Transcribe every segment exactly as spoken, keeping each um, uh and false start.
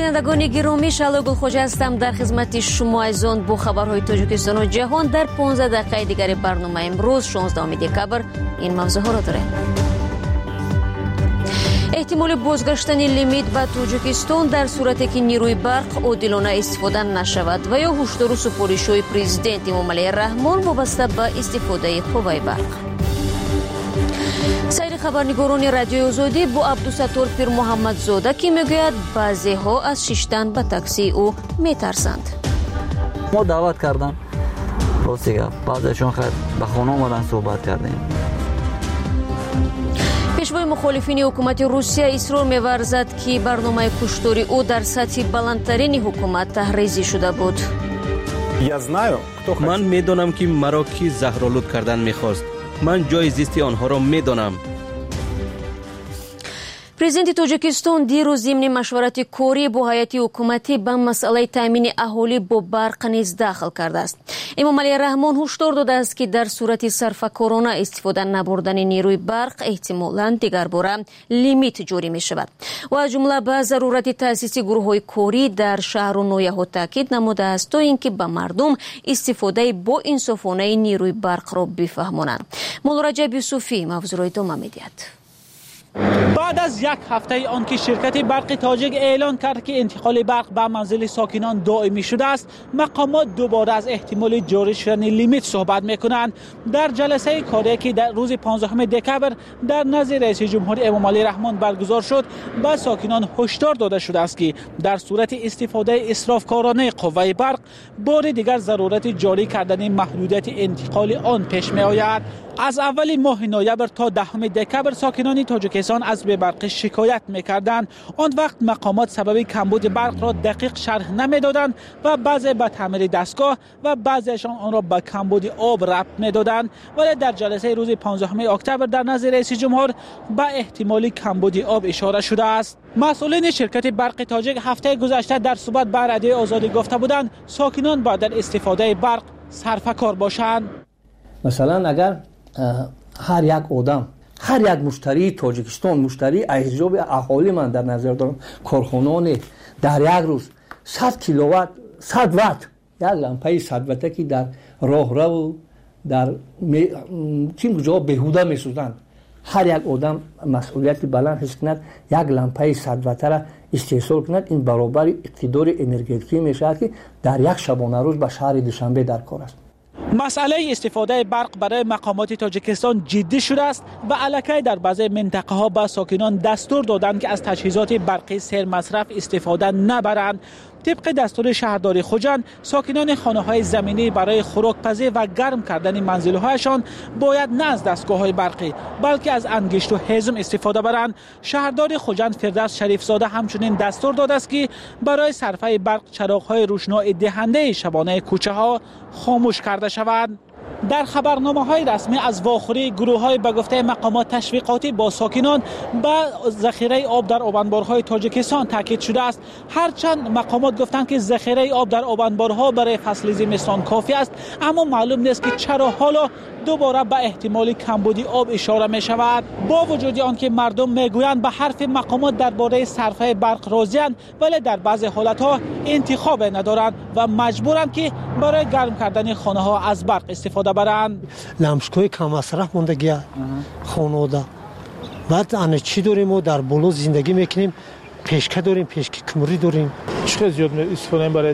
بینندگان گرامی، شعله گلخوجه هستم در خدمت شما از آن با خبرهای تاجیکستان و جهان. در پانزده دقیقه دیگر برنامه امروز شانزدهم دکبر این موضوع ها را داریم. احتمال بازگشتن لیمیت به تاجیکستان در صورتی که نیروی برق عادلانه استفاده نشود و یا هشدار و سفارش‌های پرزیدنت امامعلی رحمان وابسته به استفاده قوه برق. سایر خبرنگاران رادیوی آزادی با عبدالستار پیر محمد زاده که میگوید بعضی ها از شیشتن به تاکسی او میترسند. ما دعوت کردن راستی که بعضیشون خیلی به خانه آمدن صحبت کردیم. پیشوای مخالفین حکومت روسیه اصرار می‌ورزد که برنامه کشتاری او در سطح بلندترین حکومت تحریزی شده بود. من میدانم که مرا کی زهرآلود کردن می‌خواست. من جای زیستی آنها را میدانم. پرزیدنت تاجیکستان دیروز ضمن مشورت کاری با هیئت حکومتی به مسئله تامین اهالی با برق نیز داخل کرده است. امامعلی رحمان هشدار داده است که در صورت صرفه‌کارانه استفاده نبردن نیروی برق احتمالاً دیگر باره لیمیت جاری می شود و از جمله به ضرورت تأسیس گروه‌های کاری در شهر و ناحیه‌ها تاکید نموده است تا اینکه به مردم استفاده با انصافانه نیروی برق را بفهمانند. مولا رجب یوسفی موضوع را ادامه می‌دهد. بعد از یک هفته آن که شرکت برق تاجیک اعلان کرد که انتقال برق به منزل ساکنان دائمی شده است، مقامات دوباره از احتمال جاری شدن لیمیت صحبت میکنند. در جلسه کاری که در روز پانزدهم دکبر در نزد رئیس جمهور امامعلی رحمان برگزار شد، به ساکنان هشدار داده شده است که در صورت استفاده اسرافکارانه قوه برق بار دیگر ضرورت جاری کردن محدودیت انتقال آن پیش می آید. از اول ماه نوامبر تا دهم دکبر ساکنان تاجیکستان از به برق شکایت می‌کردند. آن وقت مقامات سبب کمبود برق را دقیق شرح نمی‌دادند و بعضی به تعمیر دستگاه و بعضیشان آن را به کمبود آب ربط می‌دادند. ولی در جلسه روز پانزدهم اکتبر در نزد رئیس جمهور به احتمال کمبود آب اشاره شده است. مسئولین شرکت برق تاجیک هفته گذشته در صحبت با رادیوی آزادی گفته بودند ساکنان باید در استفاده برق صرفه‌کار باشند. مثلا اگر هر یک آدم، هر یک مشتری تاجیکستان، مشتری احزاب اهالی من در نظر دارم، کارخانان در یک روز صد کیلووات، صد وات، یک لامپه صد وات که در راه رو در چین جا بهوده میسوزند، هر یک آدم مسئولیت بلند حس کند یک لامپه صد وات را استحصال کند، این برابر اقتدار انرژتیکی میشود که در یک شبانه روز به شهر دوشنبه در کار است. مسئله استفاده برق برای مقامات تاجیکستان جدی شده است و الکی در بعضی منطقه ها به ساکنان دستور دادند که از تجهیزات برقی سر مصرف استفاده نبرند. طبق دستور شهرداری خوجند، ساکنان خانه‌های زمینی برای خوراکپزی و گرم کردن منزل‌هایشان باید نه از دستگاه‌های برقی بلکه از انگشت و هیزم استفاده برند. شهرداری خوجند فردوس شریفزاده همچنین دستور داده است که برای صرفه برق چراغ‌های روشنایی دهنده شبانه کوچه‌ها خاموش کرده شوند. در خبرنامه‌های رسمی از واخوری گروه‌های به گفته مقامات تشویقاتی با ساکنان به ذخیره آب در آبانبارهای تاجیکستان تاکید شده است. هرچند مقامات گفتند که ذخیره آب در آبانبارها برای فصل زمستان کافی است، اما معلوم نیست که چرا حالا دوباره به احتمال کمبودی آب اشاره می شود. با وجود آنکه مردم میگویند به حرف مقامات درباره صرفه برق راضی‌اند، ولی در بعضی حالت‌ها انتخاب ندارند و مجبورند که برای گرم کردن خانه‌ها از برق استفاده برند. لمسکوی کم مصرف موندگی خانواده. بعد آن چی داریم و در بلوز زندگی میکنیم، پیشکه داریم، پیشکه کمری داریم. چقدر زیاد استفاده میبرد.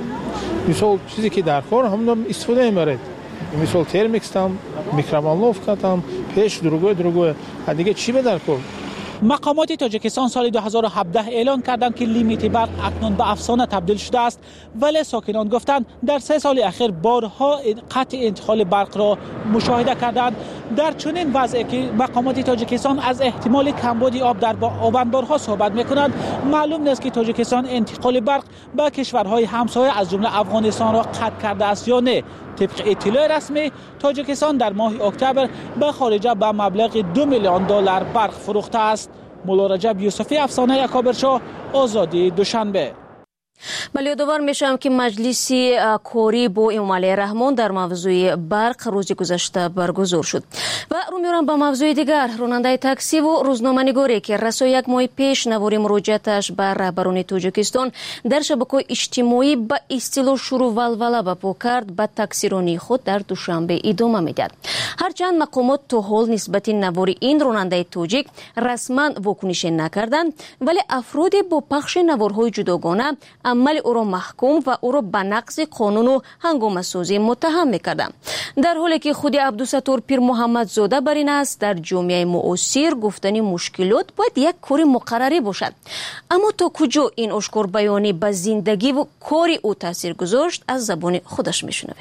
مثال چیزی که در کار هم استفاده میبرد. مثال ترمیکس هم، میکرووالنوف هم، پیش درگوی درگوی. دیگه چی به در کار؟ مقامات تاجیکستان سال دو هزار و هفده اعلان کردند که لیمیت برق اکنون به افسانه تبدیل شده است، ولی ساکنان گفتند در سه سال اخیر بارها قطع انتقال برق را مشاهده کردند. در چنین وضعی که مقامات تاجیکستان از احتمال کمبود آب در آبانبارها صحبت می‌کنند، معلوم نیست که تاجیکستان انتقال برق به کشورهای همسایه از جمله افغانستان را قطع کرده است یا نه. طبق اطلاع رسمی، تاجیکستان در ماه اکتبر به خارجه به مبلغ دو میلیون دلار برق فروخته است. مولا رجب یوسفی، افسانه اکابرشاه، آزادی دوشنبه. بله یادآور میشم که مجلس کاری با امام علی رحمان در موضوع برق روز گذشته برگزار شد و رو میارم به موضوع دیگر. راننده تاکسی و روزنامه‌نگاری که رسا یک ماه پیش نوار مراجعتش به رهبران تاجیکستان در شبکه‌های اجتماعی به اصطلاح شروع ولوله برپا کرد، به تاکسیرانی خود در دوشنبه ادامه میدهد. هرچند مقامات تا حال نسبت نوار این راننده تاجیک رسما واکنش نکردند، ولی افراد با پخش نوارهای جداگانه عمل او را محکوم و او را به نقض قانون و هنگامه سازی متهم میکردند، در حالی که خود عبدالستار پیر محمد زاده بر این است در جامعه معاصر گفتن مشکلات باید یک کار مقرری باشد. اما تا کجا این آشکار بیانی به زندگی و کار او تاثیر گذاشت از زبان خودش میشنویم.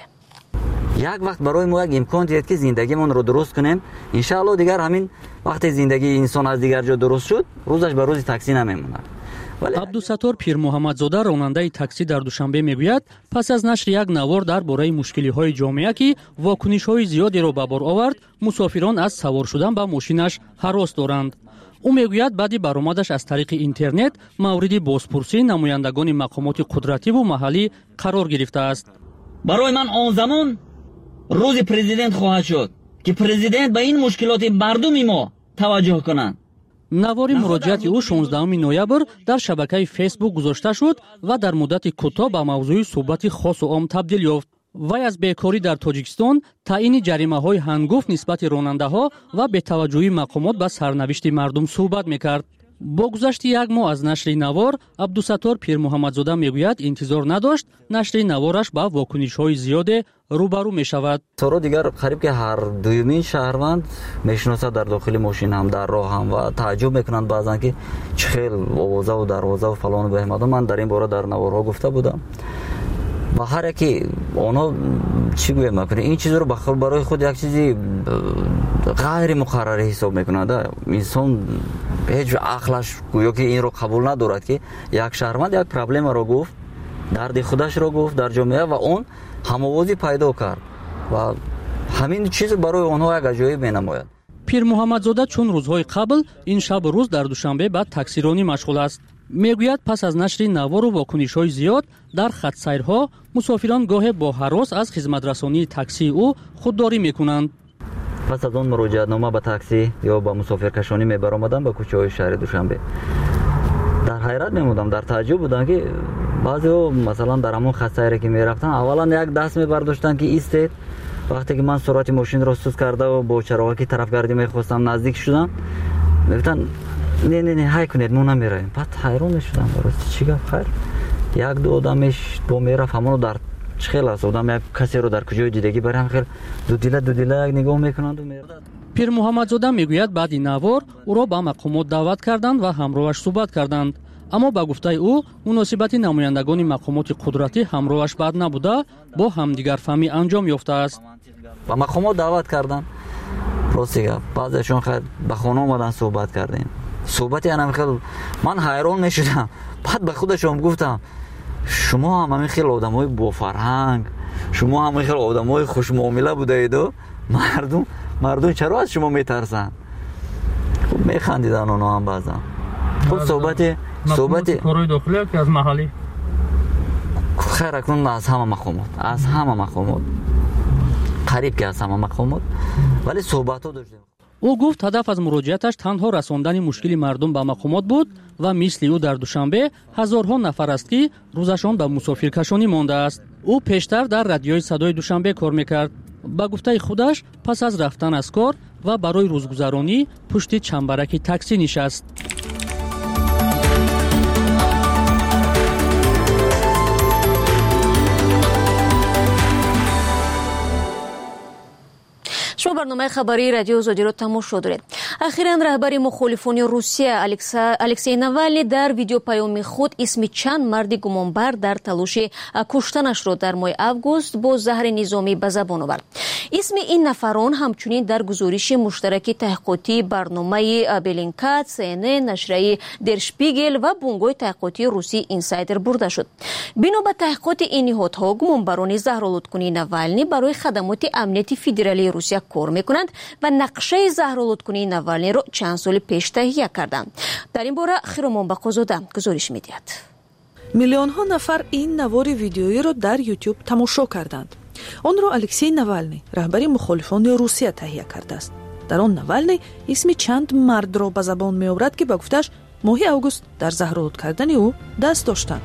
یک وقت برای ما یک امکان دید که زندگیمون رو درست کنیم. انشاءالله دیگر همین وقتی زندگی انسان از دیگر جا درست شد روزش به روز تاکسی نمیمونه. عبدالستار پیر محمد زاده راننده تاکسی در دوشنبه میگوید پس از نشر یک نوار درباره مشکلی‌های جامعه که واکنش‌های زیادی را به بار آورد، مسافران از سوار شدن به ماشینش هراس دارند. او میگوید بعد برآمدش از طریق اینترنت مورد بازپرسی نمایندگان مقامات قدرتی و محلی قرار گرفته است. برای من آن زمان روز پرزیدنت خواهد شد که پرزیدنت به این مشکلات مردم ما توجه کنند. نوار مراجعت او شانزدهم نوامبر در شبکه فیسبوک گذاشته شد و در مدت کوتاه به موضوع صحبت خاص و عام تبدیل یافت. وی از بیکاری در تاجیکستان، تعیین جریمه‌های هنگفت نسبت راننده‌ها و بی‌توجهی مقامات به سرنوشت مردم صحبت می‌کرد. با گذشت یک ماه از نشر نوار، عبدالستار پیر محمد زاده میگوید انتظار نداشت نشر نوارش با واکنش‌های زیاد روبرو می‌شود. سارا دیگر قریب که هر دومین شهروند میشناسد در داخل ماشین هم در راه هم و تعجب میکنند بعضن که چه خیل آوازه و دروازه و فلان و بهمان. من در این باره در نوارها گفته بودم و هر یکی اونا چی گویم میکنه این چیز رو بخور برای خود یک چیزی غیر مقرره حساب میکنند. انسان هیچ عقلش گویا که این رو قبول ندارد که یک شهروند یک پرابلم رو گفت، درد خودش رو گفت در جامعه و اون هم‌آوازی پیدا کرد و همین چیز برای آنها یک عجایب می‌نماید. پیر محمد زاده چون روزهای قبل این شب و روز در دوشنبه بعد تاکسیرانی مشغول است. میگوید پس از نشر نوار و واکنش‌های زیاد در خط سیرها مسافران گاه با هراس از خدمت‌رسانی تاکسی او خودداری می‌کنند. پس از اون مراجعتنامه به تاکسی یا با مسافرکشانی می‌برآمدم به کوچه‌های شهر دوشنبه. در حیرت میموندم، در تعجب بودم که بعضی‌ها مثلا در همون خط سیری که می‌رفتن اولا یک دست می‌برداشتن که ایستید. وقتی که من سرعت ماشین را سوس کرده و با چراغی طرفگردی می‌خواستم نزدیک شدم میگفتن نه نه نه های کنید ما نمی‌رویم. بعد حیران شدم درست چی گفت خیر یک دو آدمش دو میرفت همونو در خیلی است آدم یک کسی رو در کجای دیدگی برام خیلی دو دیله دو دیله یک نگاه میکنند و میرد. پیر محمد زاده میگوید بعد این نوار او را به مقامات دعوت کردند و همراهش صحبت کردند، اما با گفته او مناسبت نمایندگان مقامات قدرتی همراهش بد نبوده، با همدیگر فهمی انجام یافته است. با مقامات دعوت کردند راستی بعضیشون خیلی به خانه اومدن صحبت کردیم. صحبتی انا خیلی من حیران میشدم. بعد به خودشون گفتم شما هم همین خیلی آدمای با فرهنگ، شما هم خیلی آدمای خوش معامله بودید و مردم مردم چرا از شما میترسن؟ خب میخندیدن اونا هم بعضا. خب صحبت صحبت کارهای داخلی که از محلی خیر اکنون از همه مقامات از همه مقامات قریب که از همه مقامات ولی صحبت ها داشتیم. او گفت هدف از مراجعتش تنها رساندن مشکل مردم به مقامات بود و مثل او در دوشنبه هزارها نفر است که روزشان به مسافرکشانی مانده است. او پیشتر در رادیوی صدای دوشنبه کار میکرد. با گفته خودش پس از رفتن از کار و برای روزگذرانی پشت چنبرک تاکسی نشست. شما برنامه خبری رادیو آزادی را تماشا دارید. اخیراً رهبر مخالفان روسیه الکسی ناوالنی در ویدیو پیام خود اسم چند مرد گمانبر در تلاش کشتنش را در ماه اوگوست با زهر نظامی به زبان آورد. اسم این نفران همچنین در گزارش مشترک تحقیقاتی برنامه بلینکات، سی ان ان، نشریه در شپیگل و بنگاه تحقیقاتی روسی اینسایدر برده شد. بنا به تحقیقات این نهادها گمانبران زهرآلودکنی ناوالنی برای خدمات امنیتی فدرالی روسیه کار میکنند و نقشه زهرآلودکنی ناوالنی را چند سال پیش تهیه کردند. در این باره خیرمان بقازاده گزارش میدهد. میلیون ها نفر این نوار ویدیویی را در یوتیوب تماشا کردند. آن را الکسی ناوالنی، رهبر مخالفان روسیه تهیه کرده است. در آن ناوالنی اسم چند مرد را به زبان می آورد که با گفتش ماه اوگوست در زهرآلود کردن او دست داشتند.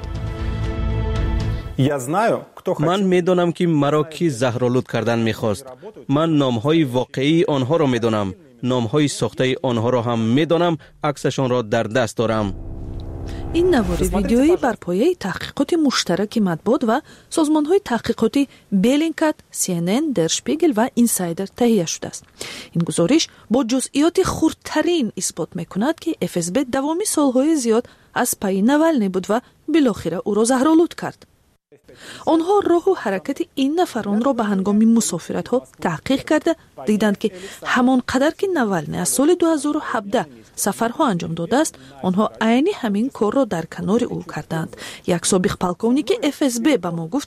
من میدانم که مرا کی زهرآلود کردن میخواست. من نامهای واقعی آنها را میدانم. نامهای ساخته آنها را هم میدانم. عکسشان را در دست دارم. این نوار ویدیویی بر پایه تحقیقات مشترک مطبوعات و سازمان‌های تحقیقاتی بلینکت، سی ان ان، در شپیگل و اینسایدر تهیه شده است. این گزارش با جزئیات خردترین اثبات می‌کند که اف اس بی دوامی سال‌های زیاد از پای ناوالنی بود و بالاخره او را زهرآلود کرد. آنها راه و حرکت این نفران را به هنگام مسافرت ها تحقیق کرده دیدند که همان قدر که ناوالنی از سال دو هزار و هفده سفرها انجام داده است، آنها عین همین کار را در کنار او کردند. یک سابق پالکونیک اف اس بی به ما گفت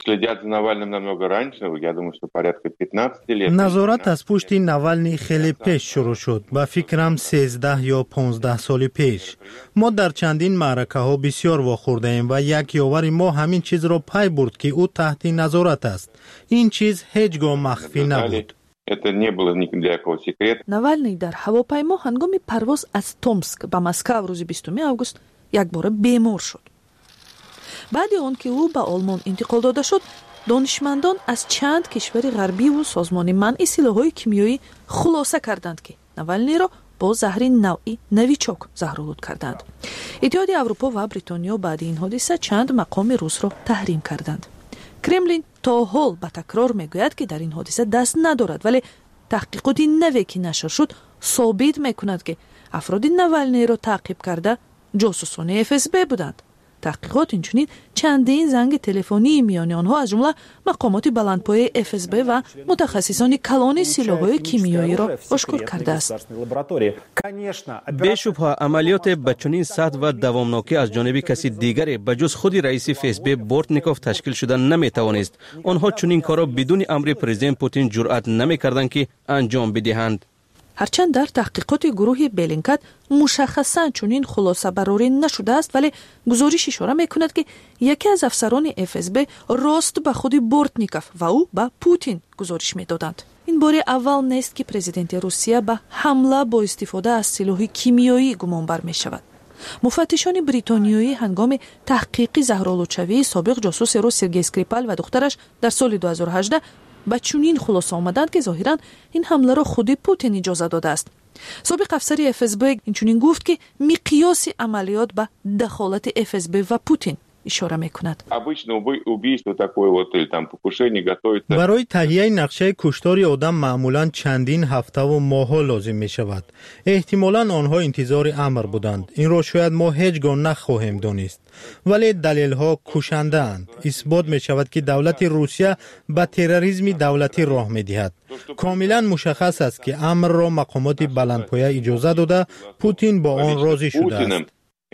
نظارت از پشت ناوالنی خیلی پیش شروع شد. با فکرم سیزده یا پانزده سال پیش. ما در چندین معرکه ها بسیار واخورده ایم و یک یاور ما همین چیز را پی برد که او تحت نظارت است. این چیز هیچگاه مخفی نبود. ناوالنی در هواپیما هنگام پرواز از تومسک به مسکو روز بیستم اوگوست یک بار بیمار شد. بعد آن که او به آلمان انتقال داده شد، دانشمندان از چند کشور غربی و سازمان منع سلاح‌های کیمیایی خلاصه کردند که ناوالنی را با زهر نوعی نویچوک زهرآلود کردند. اتحاد اروپا و بریتانیا بعد این حادثه چند مقام روس را تحریم کردند. کرملین تا حال به تکرار میگوید که در این حادثه دست ندارد، ولی تحقیقات نوی که نشر شد ثابت میکند که افراد ناوالنی را تعقیب کرده جاسوسان اف اس بی بودند. تحقیقات اینچنین چندین زنگ تلفنی میان آنها از جمله مقامات بلندپایه اف اس بی و متخصصان کلان سلاح‌های کیمیایی را آشکار کرده است. بیشبه عملیات به چنین سطح و دوامناکی از جانب کسی دیگری به جز خود رئیس اف اس بی بورتنیکوف تشکیل شدن نمیتوانست. آنها چنین کارا بدون امر پرزیدنت پوتین جرأت نمیکردند که انجام بدهند. هرچند در تحقیقات گروه بلینکت مشخصاً چنین خلاصه برآوری نشده است، ولی گزارش اشاره میکند که یکی از افسران اف اس بی راست به خود بورتنیکوف و او به پوتین گزارش میدادند. این بار اول نیست که پرزیدنت روسیه به حمله با استفاده از سلاح کیمیایی گمانبر می شود. مفتشان بریتانیایی هنگام تحقیق زهرآلودشوی سابق جاسوس روس سرگئی اسکریپال و دخترش در سال دو هزار و هجده با چنین خلاصه آمدند که ظاهراً این حمله را خود پوتین اجازه داده است. سابق افسر اف اس بی اینچنین گفت که مقیاس عملیات به دخالت اف اس بی و پوتین اشاره میکند. برای تهیه نقشه کشتار آدم معمولا چندین هفته و ماه‌ها لازم می شود. احتمالاً آنها انتظار امر بودند. این را شاید ما هیچگاه نخواهیم دانست. ولی دلیل ها کشنده اند. اثبات می شود که دولت روسیه به تروریسم دولتی راه می دهد. کاملا مشخص است که امر را مقامات بلندپایه اجازه داده، پوتین با آن راضی شده است.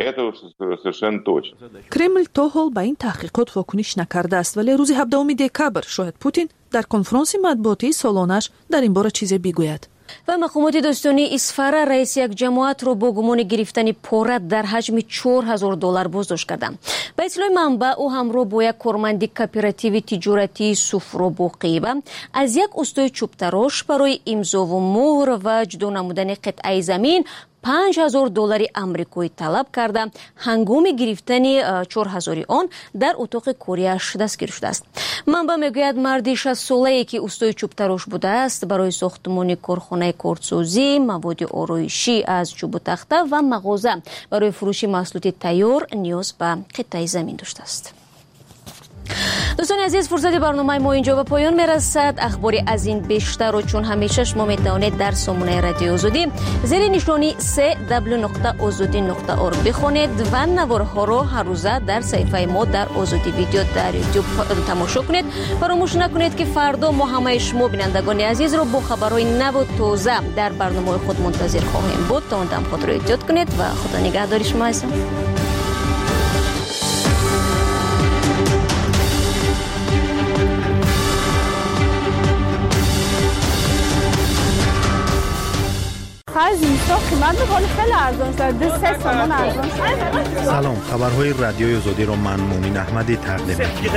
کرمل تا حال به این تحقیقات واکنش نکرده است، ولی روز هفدهم دکبر شاید پوتین در کنفرانس مطبوعاتی سالانش در این باره چیزی بگوید. و مقامات داستانی اسفاره رئیس یک جماعت را با گمان گرفتن پارت در حجم چهار هزار دلار بازداشت کردند. به اطلاع منبع او همراه با یک کارمند کооپراتیو تجارتی سفرا بوقیبه از یک استای چوبتراش برای امضا و مهر و جدا نمودن قطعه زمین پنج هزار دلار آمریکایی طلب کرده. هنگام گرفتن چهار هزار آن در اتاق کاریش دستگیر شده است. منبع میگوید مردی شصت ساله‌ای که استای چوبتراش بوده است برای ساختمان کارخانه کارتسازی، مواد آرایشی از چوب و تخته و مغازه برای فروش محصولات تیار نیاز به قطعه زمین داشته است. دوستان عزیز، فرصت برنامه ما اینجا به پایان میرسد. اخباری از این بیشتر و چون همیشه شما میتوانید در سامانه رادیو آزادی زیر نشانی سه دبلیو نقطه آزادی نقطه اور بخوانید و نوارها را هر روزه در صفحه ما در آزادی ویدیو در یوتیوب تماشا کنید. فراموش نکنید که فردا ما همه شما بینندگان عزیز را با خبرهای نو و تازه در برنامه خود منتظر خواهیم بود. تا اون دم خود را احتیاط کنید و خدا نگهدار شما هستم. آخر زمستان قیمت میکنه خیلی ارزان شده، دو سه تومن ارزان شده. سلام، خبرهای رادیوی آزادی رو من مونین احمدی تقدیم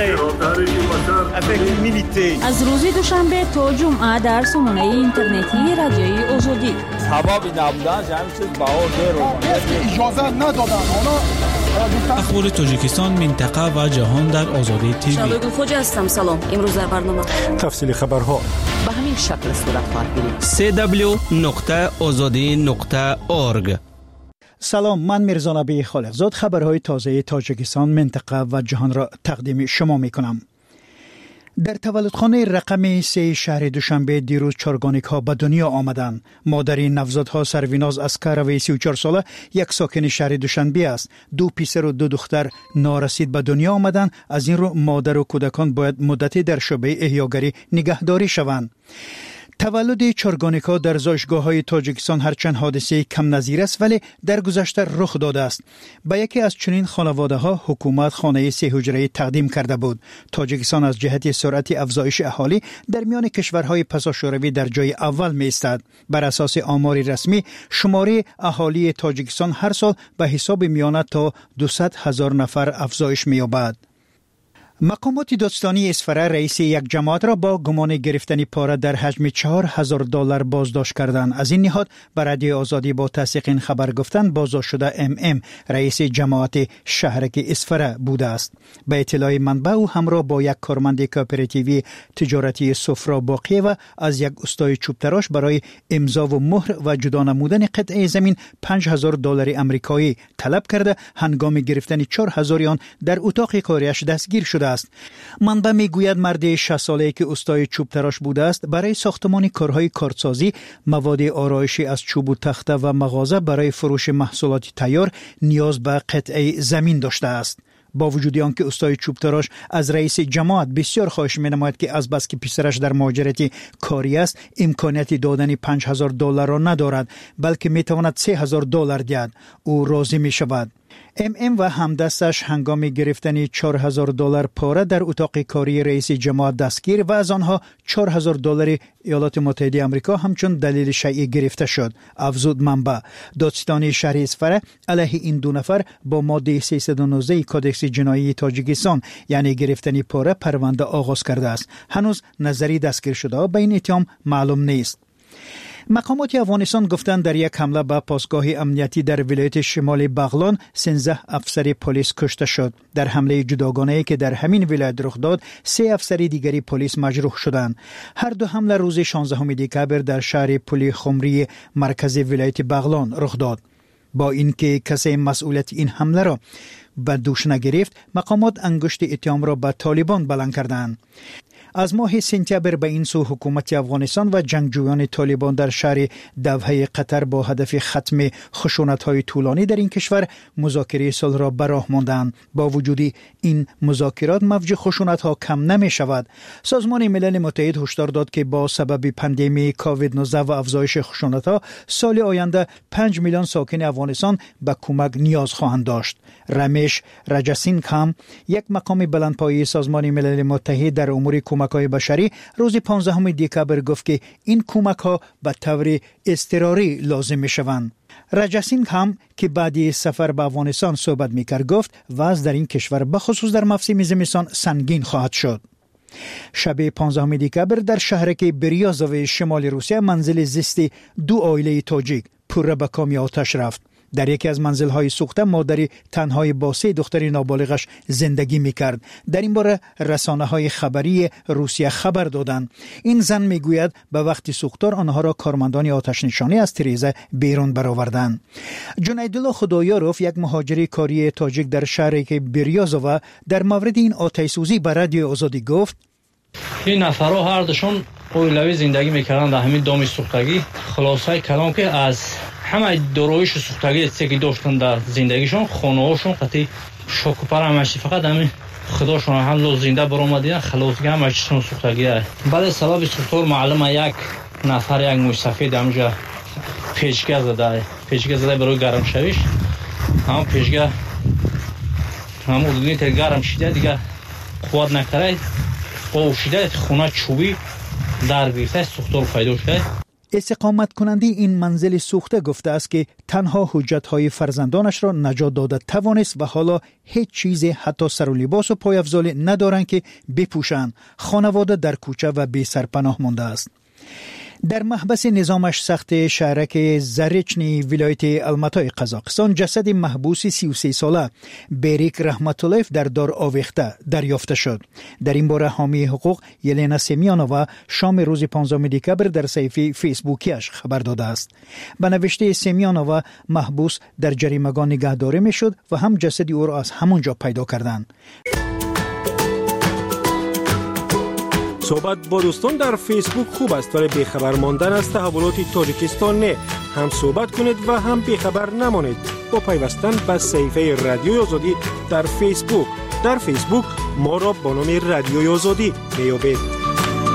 می‌کنم. از روز دوشنبه تا جمعه در سامانه اینترنتی رادیوی آزادی. سبب نبودن همین چیز بهار داره. اجازه ندادن اونا. اخبار تاجیکستان، منطقه و جهان در آزادی تیوی. شبگل خوجا هستم. سلام. امروز در برنامه تفصیل خبرها به همین شکل صورت خواهد گرفت. سی دبلیو نقطه آزادی نقطه اورگ. سلام، من میرزا نبی خالقزاد خبرهای تازه تاجیکستان، منطقه و جهان را تقدیم شما می کنم. در تولدخانه رقم سه شهر دوشنبه دیروز چارگانیک ها به دنیا آمدند. مادر نوزادها سرویناز اسکروی سی و چهار ساله یک ساکن شهر دوشنبه است. دو پسر و دو دختر نارسید به دنیا آمدند. از این رو مادر و کودکان باید مدتی در شعبه احیاگری نگهداری شوند. تولد چارگانیکا در زایشگاه‌های تاجیکستان هرچند حادثه کم نظیر است ولی در گذشته رخ داده است. به یکی از چنین خانواده‌ها حکومت خانه سه حجره‌ای تقدیم کرده بود. تاجیکستان از جهت سرعت افزایش اهالی در میان کشورهای پساشوروی در جای اول می‌ایستد. بر اساس آمار رسمی شماره اهالی تاجیکستان هر سال به حساب میانه تا دویست هزار نفر افزایش می‌یابد. مقامات دادستانی اصفهان رئیس یک جماعت را با گمان گرفتن پاره در حجم چهار هزار دلار بازداشت کردند. از این نهاد بر رادیو آزادی با تصدیق این خبر گفتند بازداشت شده ام ام رئیس جماعت شهرک اصفهان بوده است. به اطلاع منبع او همراه با یک کارمند کوآپراتیو تجارتی سفرا باقی و از یک استای چوبتراش برای امضا و مهر و جدا نمودن قطعه زمین پنج هزار دلار آمریکایی طلب کرده هنگام گرفتن چهار هزار آن در اتاق کاریش دستگیر شده است. منبع میگوید مرد شصت ساله‌ای که استای چوب تراش بوده است برای ساختمان کارهای کارسازی، مواد آرایشی از چوب و تخته و مغازه برای فروش محصولات تیار نیاز به قطعه زمین داشته است. با وجود آنکه استای چوب تراش از رئیس جماعت بسیار خواهش می‌نماید که از بس که پسرش در مهاجرت کاری است امکانیت دادن پنج هزار دلار را ندارد بلکه میتواند سه هزار دلار دهد، او راضی میشود. ام ام و همدستش هنگام گرفتن چهار هزار دلار پاره در اتاق کاری رئیس جماعت دستگیر و از آنها چهار هزار دلار ایالات متحده آمریکا همچون دلیل شیعی گرفته شد. افزود منبع دادستانی شهر اصفهان علیه این دو نفر با ماده سیصد و نوزده کدکس جنایی تاجیکستان یعنی گرفتن پاره پرونده آغاز کرده است. هنوز نظری دستگیر شده به این اتهام معلوم نیست. مقامات افغانستان گفتند در یک حمله به پاسگاه امنیتی در ولایت شمال بغلان سیزده افسر پلیس کشته شد. در حمله جداگانه‌ای که در همین ولایت رخ داد سه افسر دیگری پلیس مجروح شدند. هر دو حمله روز شانزدهم دکامبر در شهر پلی خمری مرکز ولایت بغلان رخ داد. با اینکه کسی مسئولیت این حمله را به دوش نگرفت، مقامات انگشت اتهام را به طالبان بلند کردند. از ماه سپتامبر به این سو حکومت افغانستان و جنگجویان طالبان در شهر دوحه قطر با هدف ختم خشونت‌های طولانی در این کشور مذاکره صلح را به راه ماندند. با وجود این مذاکرات موج خشونت‌ها کم نمی‌شود. سازمان ملل متحد هشدار داد که با سبب پاندمی کووید نوزده و افزایش خشونت‌ها سال آینده پنج میلیون ساکن افغانستان به کمک نیاز خواهند داشت. رمیش رجاسینگ هم یک مقام بلندپایه سازمان ملل متحد در امور کمک‌های بشری روز پانزدهم دکامبر گفت که این کمک‌ها به طور اضطراری لازم می‌شوند. رجاسینگ هم که بعد سفر به افغانستان صحبت می‌کرد گفت وضع در این کشور به خصوص در موسم زمستان سنگین خواهد شد. شب پانزدهم دکامبر در شهرک بریازوف شمال روسیه منزل زیست دو عائله تاجیک پر به کامی آتش رفت. در یکی از منزل‌های سوخته مادری تنهای با سه دختر نابالغش زندگی می‌کرد. در این باره رسانه‌های خبری روسیه خبر دادند. این زن می‌گوید به وقت سوختار آنها را کارمندان آتش نشانی از تریزه بیرون برآوردند. جنیدالله خدایاروف یک مهاجر کاری تاجیک در شهر بریازوف در مورد این آتش سوزی به رادیو آزادی گفت: این نفرها هر دوشون اویلوی زندگی می‌کردند در همین دام سوختگی. خلاصه کلام که از همه درویش سوختگی که داشتن در زندگیشون خانه‌هاشون قطعی شوک و پرامشی فقط همین خداشون هم لو زنده برآمدن خلاصگی هم چشون سوختگی است. بعد سبب سوختور معلومه یک نفر یک موش سفید همجا پیچگه زده پیچگه زده برای گرم شویش هم پیچگه هم اردونی تر گرم شده دیگه قوت نکرد او شده خونه چوبی در گرفته سوختور پیدا شده. استقامت کننده این منزل سوخته گفته است که تنها حجت های فرزندانش را نجات داده توانست و حالا هیچ چیز حتی سر و لباس و پایافزال ندارند که بپوشند. خانواده در کوچه و بی سرپناه مانده است. در محبس نظامش سخت شهرک زرچنی ولایت الماتای قزاقستان جسد محبوس سی و سه ساله بریک رحمت الله در دار آویخته دریافت شد. در این باره حامی حقوق یلینا سمیانووا شام روز پانزدهم دکبر در صفحه فیسبوکیش خبر داده است. به نوشته سمیانووا محبوس در جریمه‌گاه نگهداری میشد و هم جسد او را از همونجا پیدا کردند. صحبت با دوستان در فیسبوک خوب است ولی بیخبر ماندن از تحولات تاجیکستان نه. هم صحبت کنید و هم بیخبر نمانید با پیوستن به صفحه رادیوی آزادی در فیسبوک. در فیسبوک ما را با نام رادیوی آزادی میابید.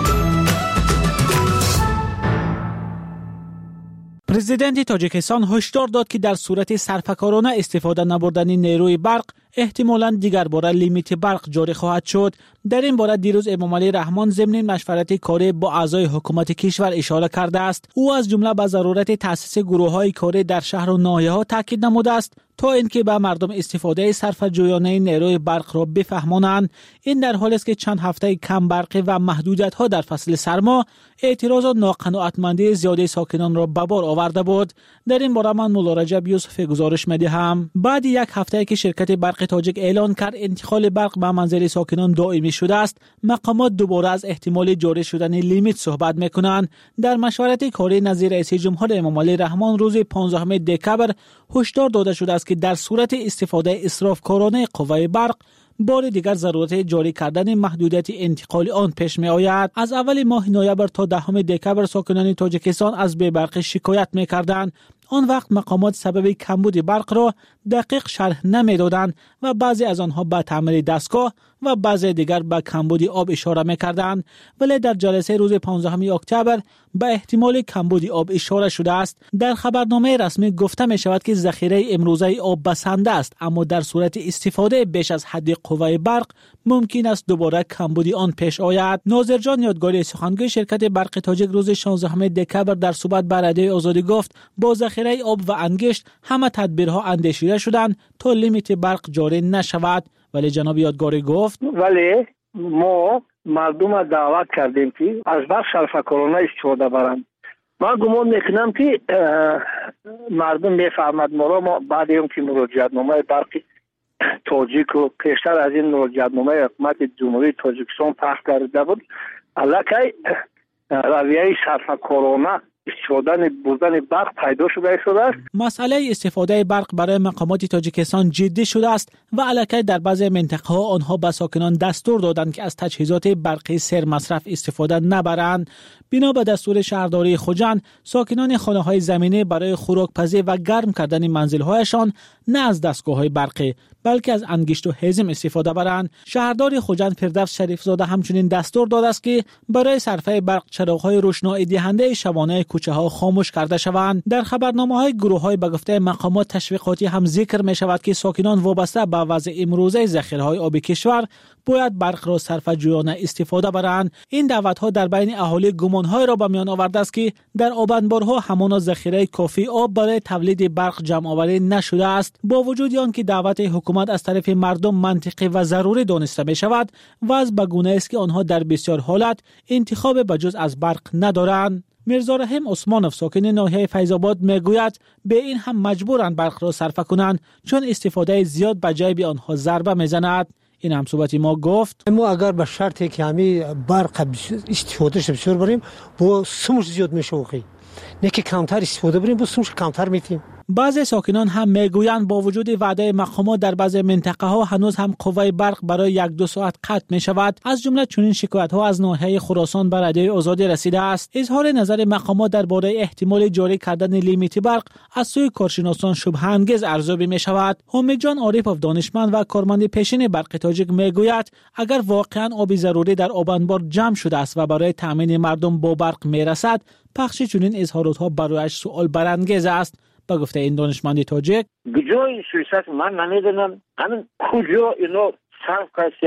پرزیدنت تاجیکستان هشدار داد که در صورت سرفکارانه استفاده نبردن نیروی برق احتمالاً دیگر باره لیمیت برق جاری خواهد شد. در این باره دیروز امامعلی رحمان ضمن مشورت کاری با اعضای حکومت کشور اشاره کرده است. او از جمله به ضرورت تأسیس گروه‌های کاری در شهر و ناحیه‌ها تاکید نموده است تا اینکه به مردم استفاده صرفه‌جویانه نیروی برق را بفهمانند. این در حالی است که چند هفته کم برق و محدودیت‌ها در فصل سرما اعتراض و ناقناعتمندی زیاده ساکنان را به بار آورده بود. در این باره من مولا رجب یوسف گزارش می‌دهم. بعد یک هفته که شرکت برق تاجیک اعلان کرد انتقال برق به منزل ساکنان دائمی شده است، مقامات دوباره از احتمال جاری شدن لیمیت صحبت می‌کنند. در مشورت کاری نظیر رئیس جمهور امامعلی رحمان روز پانزدهم دکبر هشدار داده شده است که در صورت استفاده اسرافکارانه قوه برق بار دیگر ضرورت جاری کردن محدودیت انتقال آن پیش می آید. از اول ماه نوامبر تا دهم دکبر ساکنان تاجیکستان از بی برق شکایت می کردند. آن وقت مقامات سبب کمبود برق را دقیق شرح نمی دادند و بعضی از آنها به تعمیر دستگاه و بعضی دیگر به کمبود آب اشاره می کردند. ولی در جلسه روز پانزدهم اکتبر به احتمال کمبود آب اشاره شده است. در خبرنامه رسمی گفته می شود که ذخیره امروزه آب بسنده است، اما در صورت استفاده بیش از حد قوه برق ممکن است دوباره کمبود آن پیش آید. ناظر جان یادگاری سخنگوی شرکت برق تاجیک روز شانزدهم دکبر در صحبت با رادیوی آزادی گفت با ذخیره آب و انگشت همه تدبیرها اندیشیده شدند تا لیمیت برق جاری نشود. ولی جناب یادگاری گفت ولی ما مردم را دعوت کردیم که از برق صرفه‌کارانه استفاده برند. من گمان میکنم که مردم میفهمد ما را. ما بعد این که مراجعتنامه برق تاجیک و پیشتر از این مراجعتنامه حکومت جمهوری تاجیکستان پخش کرده بود، الکی رویه صرفه‌کارانه استفاده بردن برق پیدا شده است. مسئله استفاده برق برای مقامات تاجیکستان جدی شده است و الکی در بعضی منطقه ها آنها به ساکنان دستور دادند که از تجهیزات برقی سر مصرف استفاده نبرند. بنا به دستور شهرداری خوجند، ساکنان خانه های زمینی برای خوراکپزی و گرم کردن منزل هایشان نه از دستگاه های برقی بلکه از انگشت و هیزم استفاده برند. شهرداری خوجند فردوس شریف زاده همچنین دستور داده است که برای صرفه برق چراغ های روشنایی دهنده شبانه کوچه ها خاموش کرده شوند. در خبرنامه های گروه های به گفته مقامات تشویقاتی هم ذکر می شود که ساکنان وابسته به وضع امروزه ذخیره های آبی کشور باید برق را صرفه‌جویانه استفاده برند. این دعوت ها در بین اهالی گمان های را به میان آورده است که در آبانبارها همانا ذخیره کافی آب برای تولید برق جمع آوری نشده است. با وجود آن که دعوت حکومت از طرف مردم منطقی و ضروری دانسته می شود، وضع به گونه است که آنها در بسیار حالت انتخاب بجز از برق ندارند. میرزا رحیم عثمانوف ساکن ناحیه فیض‌آباد میگوید به این هم مجبورند برق را صرفه کنند چون استفاده زیاد به جیب آنها ضربه میزند. این هم صحبتی ما گفت ما اگر به شرطی که همین برق استفاده شه بسیار بریم با سمش زیاد میشه وقتی نه که کمتر استفاده بریم با سمش کمتر میتیم. بعضی ساکنان هم میگویند با وجود وعده مقامات در بعضی منطقه ها هنوز هم قوه برق برای یک دو ساعت قطع می شود. از جمله چنین شکایت ها از ناحیه خراسان به رادیوی آزادی رسیده است. اظهار نظر مقامات درباره احتمال جاری کردن لیمیت برق از سوی کارشناسان شبهه انگیز ارزیابی می شود. حمید جان عارفوف دانشمند و کارمند پیشین برق تاجیک میگوید اگر واقعا آب ضروری در آب انبار جمع شده است و برای تامین مردم با برق می رسد، پخش چنین اظهارات ها برایش سوال برانگیز است. با گفته این دانشمند تاجیک کجا این سیاست من نمیدونم، همین کجا اینو صرف کردن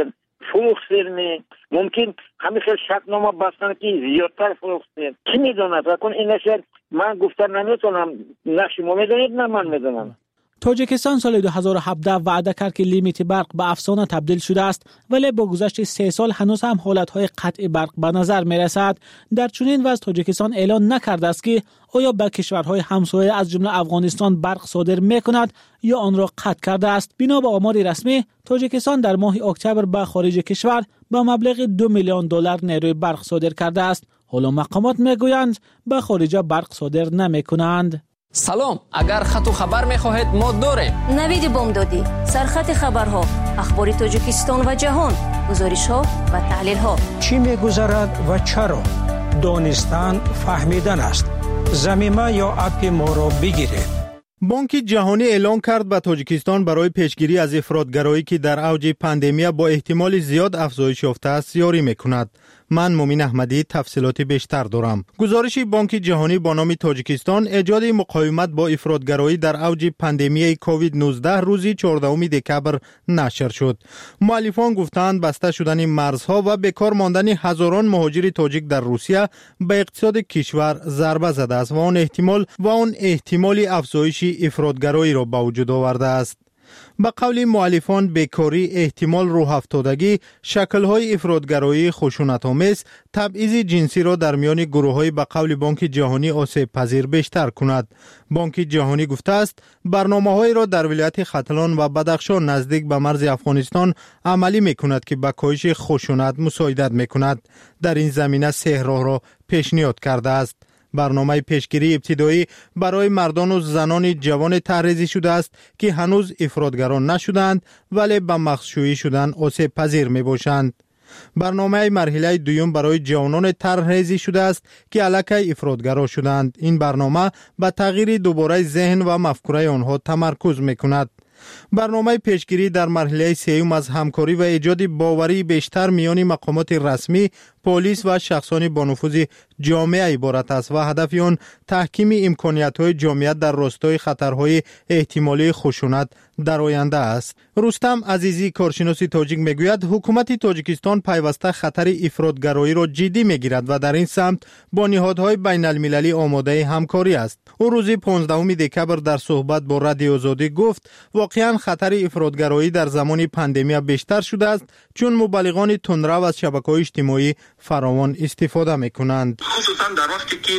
فروختن ممکن همین خیلی شرطنامه بستن که زیادتر فروختن کی میدونه فکر این نشه من گفتن نمیتونم نقش ما میدونید نه من میدونم. تاجیکستان سال دو هزار و هفده وعده کرد که لیمیت برق به افسانه تبدیل شده است ولی با گذشت سه سال هنوز هم حالتهای قطع برق به نظر می رسد. در چنین وضع تاجیکستان اعلان نکرده است که آیا به کشورهای همسایه از جمله افغانستان برق صادر می کند یا آن را قطع کرده است. بنا به آمار رسمی تاجیکستان در ماه اکتبر به خارج کشور به مبلغ دو میلیون دلار نیروی برق صادر کرده است. حالا مقامات می گویند به خارج برق صادر نمی کنند. سلام، اگر خط و خبر می‌خواهید ما داریم. نوید بامدادی، سرخط خبرها، اخبار تاجیکستان و جهان، گزارش‌ها و تحلیل‌ها. چی می‌گذرد و چرا؟ دانستن فهمیدن است. ضمیمه یا اپ ما را بگیرید. بانک جهانی اعلام کرد به تاجیکستان برای پیشگیری از افراطگرایی که در اوج پاندمی با احتمال زیاد افزایش یافته است یاری می‌کند. من مومین احمدی تفصیلات بیشتر دارم. گزارش بانک جهانی با نام تاجیکستان ایجاد مقاومت با افراطگرایی در اوج پاندمی کووید نوزده روزی چهاردهم دکبر نشر شد. مؤلفان گفتند بسته شدن مرزها و بیکار ماندن هزاران مهاجر تاجیک در روسیه به اقتصاد کشور ضربه زده است و آن احتمال و آن احتمال افزایش افراطگرایی را به وجود آورده است. به قول مؤلفان بیکاری، احتمال روح افتادگی، شکل‌های افراطگرایی خشونت‌آمیز، تبعیض جنسی را در میان گروه‌های به قول بانک جهانی آسیب پذیر بیشتر کند. بانک جهانی گفته است برنامه‌هایی را در ولایت ختلان و بدخشان نزدیک به مرز افغانستان عملی می‌کند که به کاهش خشونت مساعدت می‌کند. در این زمینه سه راه را پیشنهاد کرده است. برنامه پیشگیری ابتدایی برای مردان و زنان جوان طرح‌ریزی شده است که هنوز افراطگران نشدند ولی به مخشویی شدن آسیب پذیر می باشند. برنامه مرحله دوم برای جوانان طرح‌ریزی شده است که علیه افراطگرا شدند. این برنامه به تغییر دوباره ذهن و مفکوره آنها تمرکز می کند. برنامه پیشگیری در مرحله سوم از همکاری و ایجاد باوری بیشتر میان مقامات رسمی، پلیس و شخصان با نفوذ جامعه عبارت است و هدف آن تحکیم امکانیت‌های جامعیت در راستای خطرهای احتمالی خشونت در آینده است. رستم عزیزی کارشناس تاجیک میگوید حکومت تاجیکستان پیوسته خطر افراطگرایی را جدی میگیرد و در این سمت با نهادهای بین المللی آماده همکاری است. او روز پانزدهم دکبر در صحبت با رادیو آزادی گفت واقعا خطر افراطگرایی در زمان پاندمی بیشتر شده است چون مبلغان تندرو از شبکه‌های اجتماعی فراوان استفاده میکنند. خصوصا در وقتی که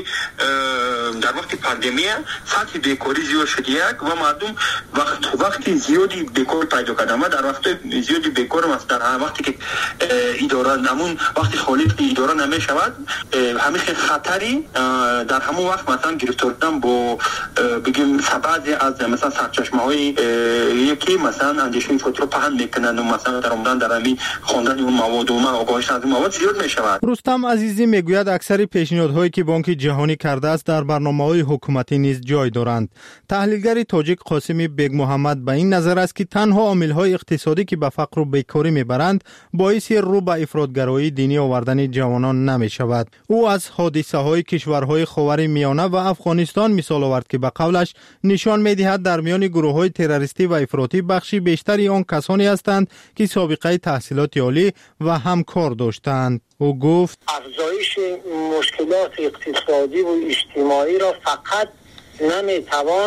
در وقت پاندمی سطح بیکاری زیاد شده یک و مردم وقت وقتی زیادی بیکار پیدا کردن و در وقت زیادی بیکار است در وقتی که اداره نمون وقتی خالی اداره نمیشود همین خطری در همون وقت مثلا گرفتاردن با بگیم بعضی از مثلا سرچشمه‌های یکی مثلا اندیشه فوتو پهن میکنن و مثلا در عمدن در همین خواندن اون مواد و آگاهی از مواد زیاد میشود. رستم عزیزی میگوید اکثر پیشنهادهایی که بانک جهانی کرده است در برنامه‌های حکومتی نیز جای دارند. تحلیلگر تاجیک قاسمی بیگ محمد به این نظر است که تنها عامل‌های اقتصادی که به فقر و بیکاری میبرند باعث رو به افراطگرایی دینی آوردن جوانان نمیشود. او از حادثه‌های کشورهای خاور میانه و افغانستان مثال آورد که به قولش نشان می‌دهد در میان گروه‌های تروریستی و افراطی بخشی بیشتری آن کسانی هستند که سابقه تحصیلات عالی و همکار داشتند. او گفت افزایش مشکلات اقتصادی و اجتماعی را فقط نمیتوان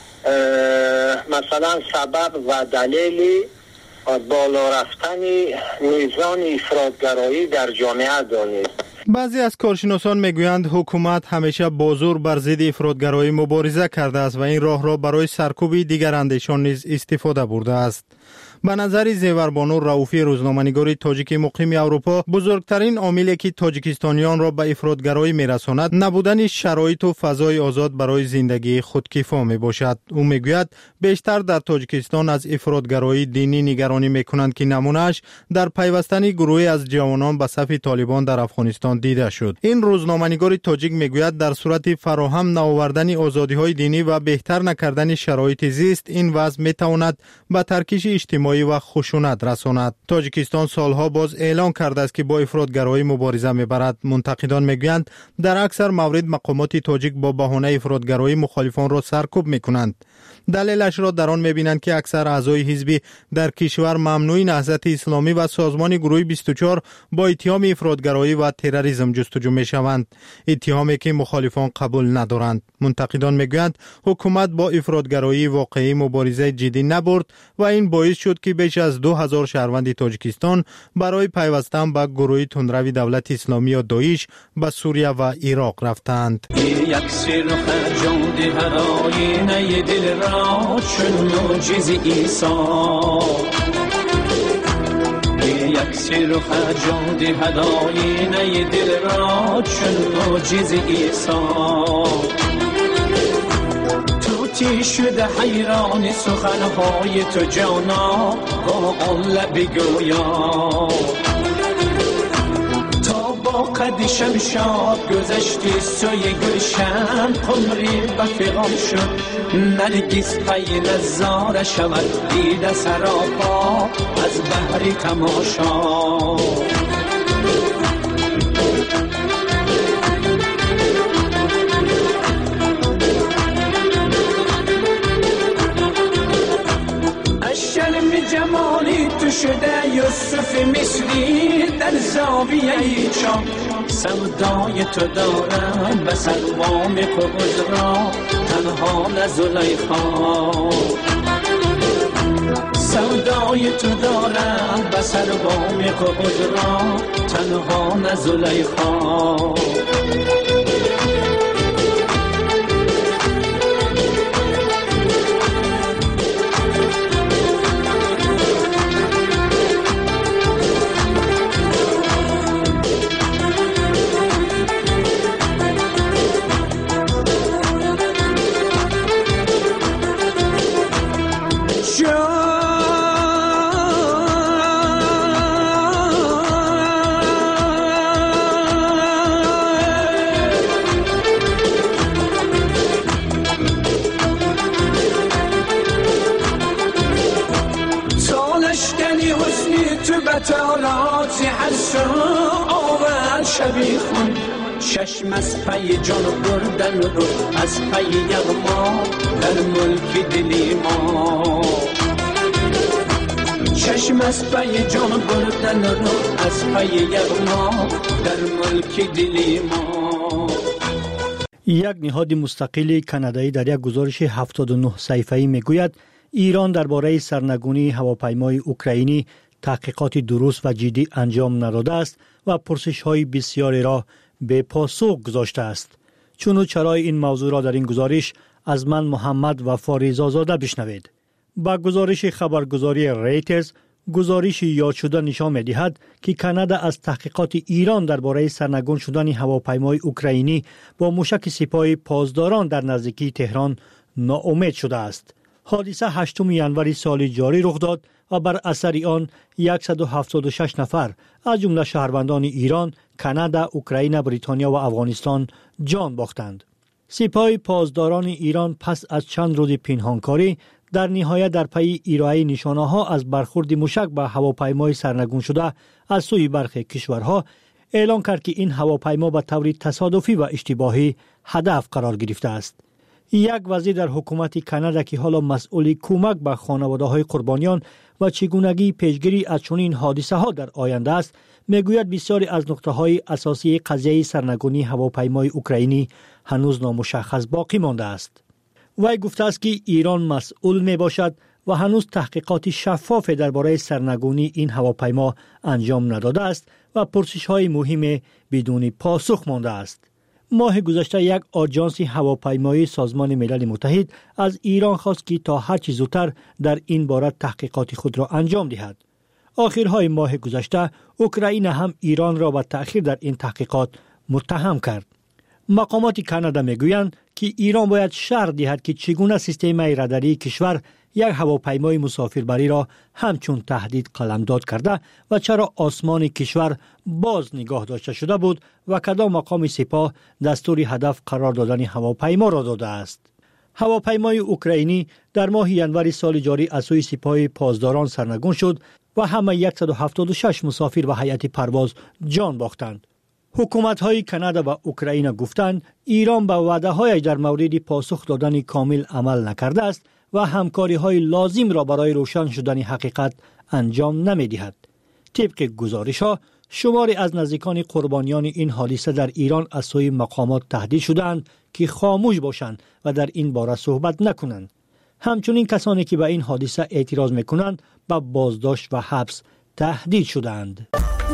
مثلا سبب و دلیل بالا رفتن میزان افراطگرایی در جامعه دانست. بعضی از کارشناسان میگویند حکومت همیشه با زور بر ضد افراطگرایی مبارزه کرده است و این راه را برای سرکوب دیگر اندیشان نیز استفاده برده است. به نظر زیوربانو رؤوفی روزنامه‌نگار تاجیک مقیم اروپا بزرگترین عاملی که تاجیکستانیان را به افراطگرایی میرساند نبودن شرایط و فضای آزاد برای زندگی خودکفا میباشد. او میگوید بیشتر در تاجیکستان از افراطگرایی دینی نگرانی میکنند که نمونهش در پیوستن گروهی از جوانان به صف طالبان در افغانستان دیده شد. این روزنامه‌نگار تاجیک میگوید در صورت فراهم نآوردن آزادی‌های دینی و بهتر نکردن شرایط زیست این وضع میتواند به ترکیش اجتماعی اجتماعی و خشونت رساند. تاجیکستان سالها باز اعلان کرده است که با افراطگرایی مبارزه میبرد. منتقدان میگویند در اکثر موارد مقامات تاجیک با بهانه افراطگرایی مخالفان را سرکوب میکنند. دلیلش را در آن میبینند که اکثر اعضای حزبی در کشور ممنوع نهضت اسلامی و سازمان گروه بیست و چهار با اتهام افراطگرایی و تروریسم جستجو میشوند، اتهامی که مخالفان قبول ندارند. منتقدان میگویند حکومت با افراطگرایی واقعی مبارزه جدی نبرد و این باعث شد که بیش از دو هزار شهروند تاجیکستان برای پیوستن به گروه تندروی دولت اسلامی یا داعش به سوریه و عراق رفتند. یک سر خرجان هرای نه دل را چون معجزه عیسی، یک سر خرجان هرای نه دل را چون معجزه عیسی. توتی شده حیران سخنهای تو جانا با آن لب گویا، با قد شمشاد گذشتی سوی گلشن، قمری بفغان شد نرگس پی نظاره شود دیده سراپا از بحر تماشا. جمالی تو شده یوسف مصری در زاویه چام، سودای تو دارم به سروام قبض را تنها نه زلیخا، سودای تو دارم به سروام قبض را تنها نه زلیخا. چشم از پی جان بردن رو از پی یغما در ملک دلی ما، چشم از پی جان بردن رو از پی یغما در ملک دلی ما. یک نهاد مستقل کانادایی در یک گزارش هفتاد و نه صفحه‌ای میگوید ایران درباره سرنگونی هواپیمای اوکراینی تحقیقات درست و جدی انجام نداده است و پرسش‌های بسیاری را به پاسخ گذاشته است. چون و چرای این موضوع را در این گزارش از من محمد و فاریزازاده بشنوید. با گزارش خبرگزاری ریترز، گزارش یاد شده نشان می‌دهد که کانادا از تحقیقات ایران درباره سرنگون شدن هواپیمای اوکراینی با موشک سپاه پاسداران در نزدیکی تهران ناامید شده است. حادثه هشتم ژانویه سال جاری رخ داد و بر اثر آن صد و هفتاد و شش نفر از جمله شهروندان ایران، کانادا، اوکراین، بریتانیا و افغانستان جان باختند. سپاه پاسداران ایران پس از چند روز پنهانکاری در نهایت در پی ارائه نشانه‌ها از برخورد موشک به هواپیمای سرنگون شده از سوی برخی کشورها اعلام کرد که این هواپیما به طور تصادفی و اشتباهی هدف قرار گرفته است. یک وزیر در حکومت کانادا که حالا مسئول کمک به خانواده‌های قربانیان و چگونگی پیشگیری از چنین حادثه‌ها در آینده است، میگوید بسیاری از نقطه‌های اساسی قضیه سرنگونی هواپیمای اوکراینی هنوز نامشخص باقی مانده است. وی گفته است که ایران مسئول می باشد و هنوز تحقیقات شفاف درباره سرنگونی این هواپیما انجام نداده است و پرسش‌های مهم بدون پاسخ مانده است. ماه گذشته یک آژانس هواپیمایی سازمان ملل متحد از ایران خواست که تا هر چه زودتر در این باره تحقیقات خود را انجام دهد. آخرهای ماه گذشته اوکراین هم ایران را به تأخیر در این تحقیقات متهم کرد. مقامات کانادا میگویند که ایران باید شرح دهد که چگونه سیستم راداری کشور یک هواپیمای مسافربری را همچون تهدید قلمداد کرده و چرا آسمان کشور باز نگاه داشته شده بود و کدام مقام سپاه دستور هدف قرار دادن هواپیما را داده است. هواپیمای اوکراینی در ماه ینور سال جاری از سوی سپاه پاسداران سرنگون شد و همه صد و هفتاد و شش مسافر و هیئت پرواز جان باختند. حکومت‌های کانادا و اوکراین گفتند ایران به وعده‌هایش در مورد پاسخ دادن کامل عمل نکرده است و همکاری‌های لازم را برای روشن شدن حقیقت انجام نمی‌دهد. طبق گزارش‌ها شماری از نزدیکان قربانیان این حادثه در ایران از سوی مقامات تهدید شدند که خاموش باشند و در این باره صحبت نکنند. همچنین کسانی که به این حادثه اعتراض می‌کنند به بازداشت و حبس تهدید شدند.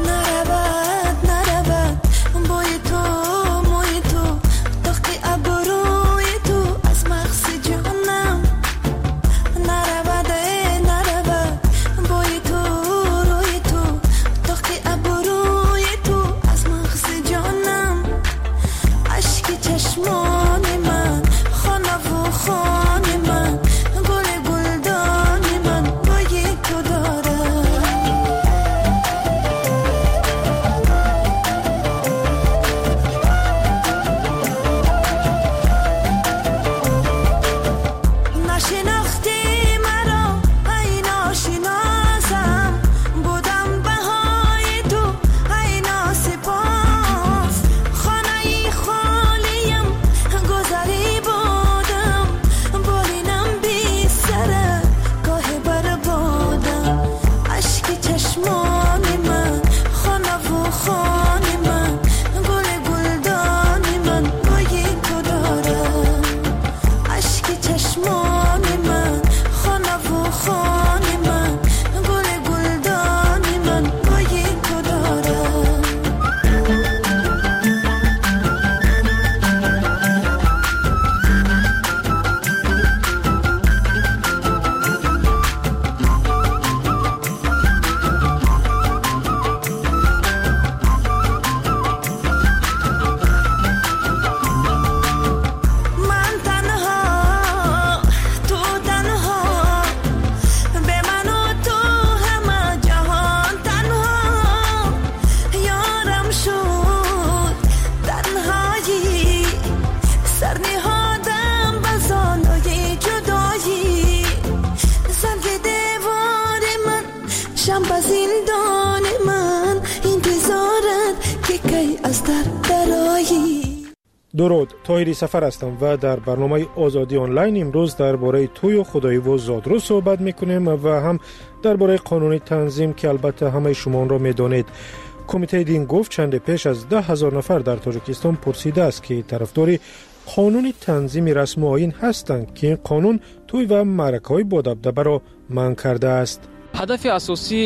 درود، طاهری سفر هستم و در برنامه آزادی آنلاین امروز درباره توی و خدایی و زادرو صحبت میکنیم و هم درباره قانون تنظیم که البته همه شما آن را میدانید. کمیته دین گفت چند پیش از ده هزار نفر در تاجیکستان پرسیده است که طرفدار قانون تنظیم رسم و آیین هستند که این قانون توی و معرکه‌های با دبدبه را منع کرده است. هدف اساسی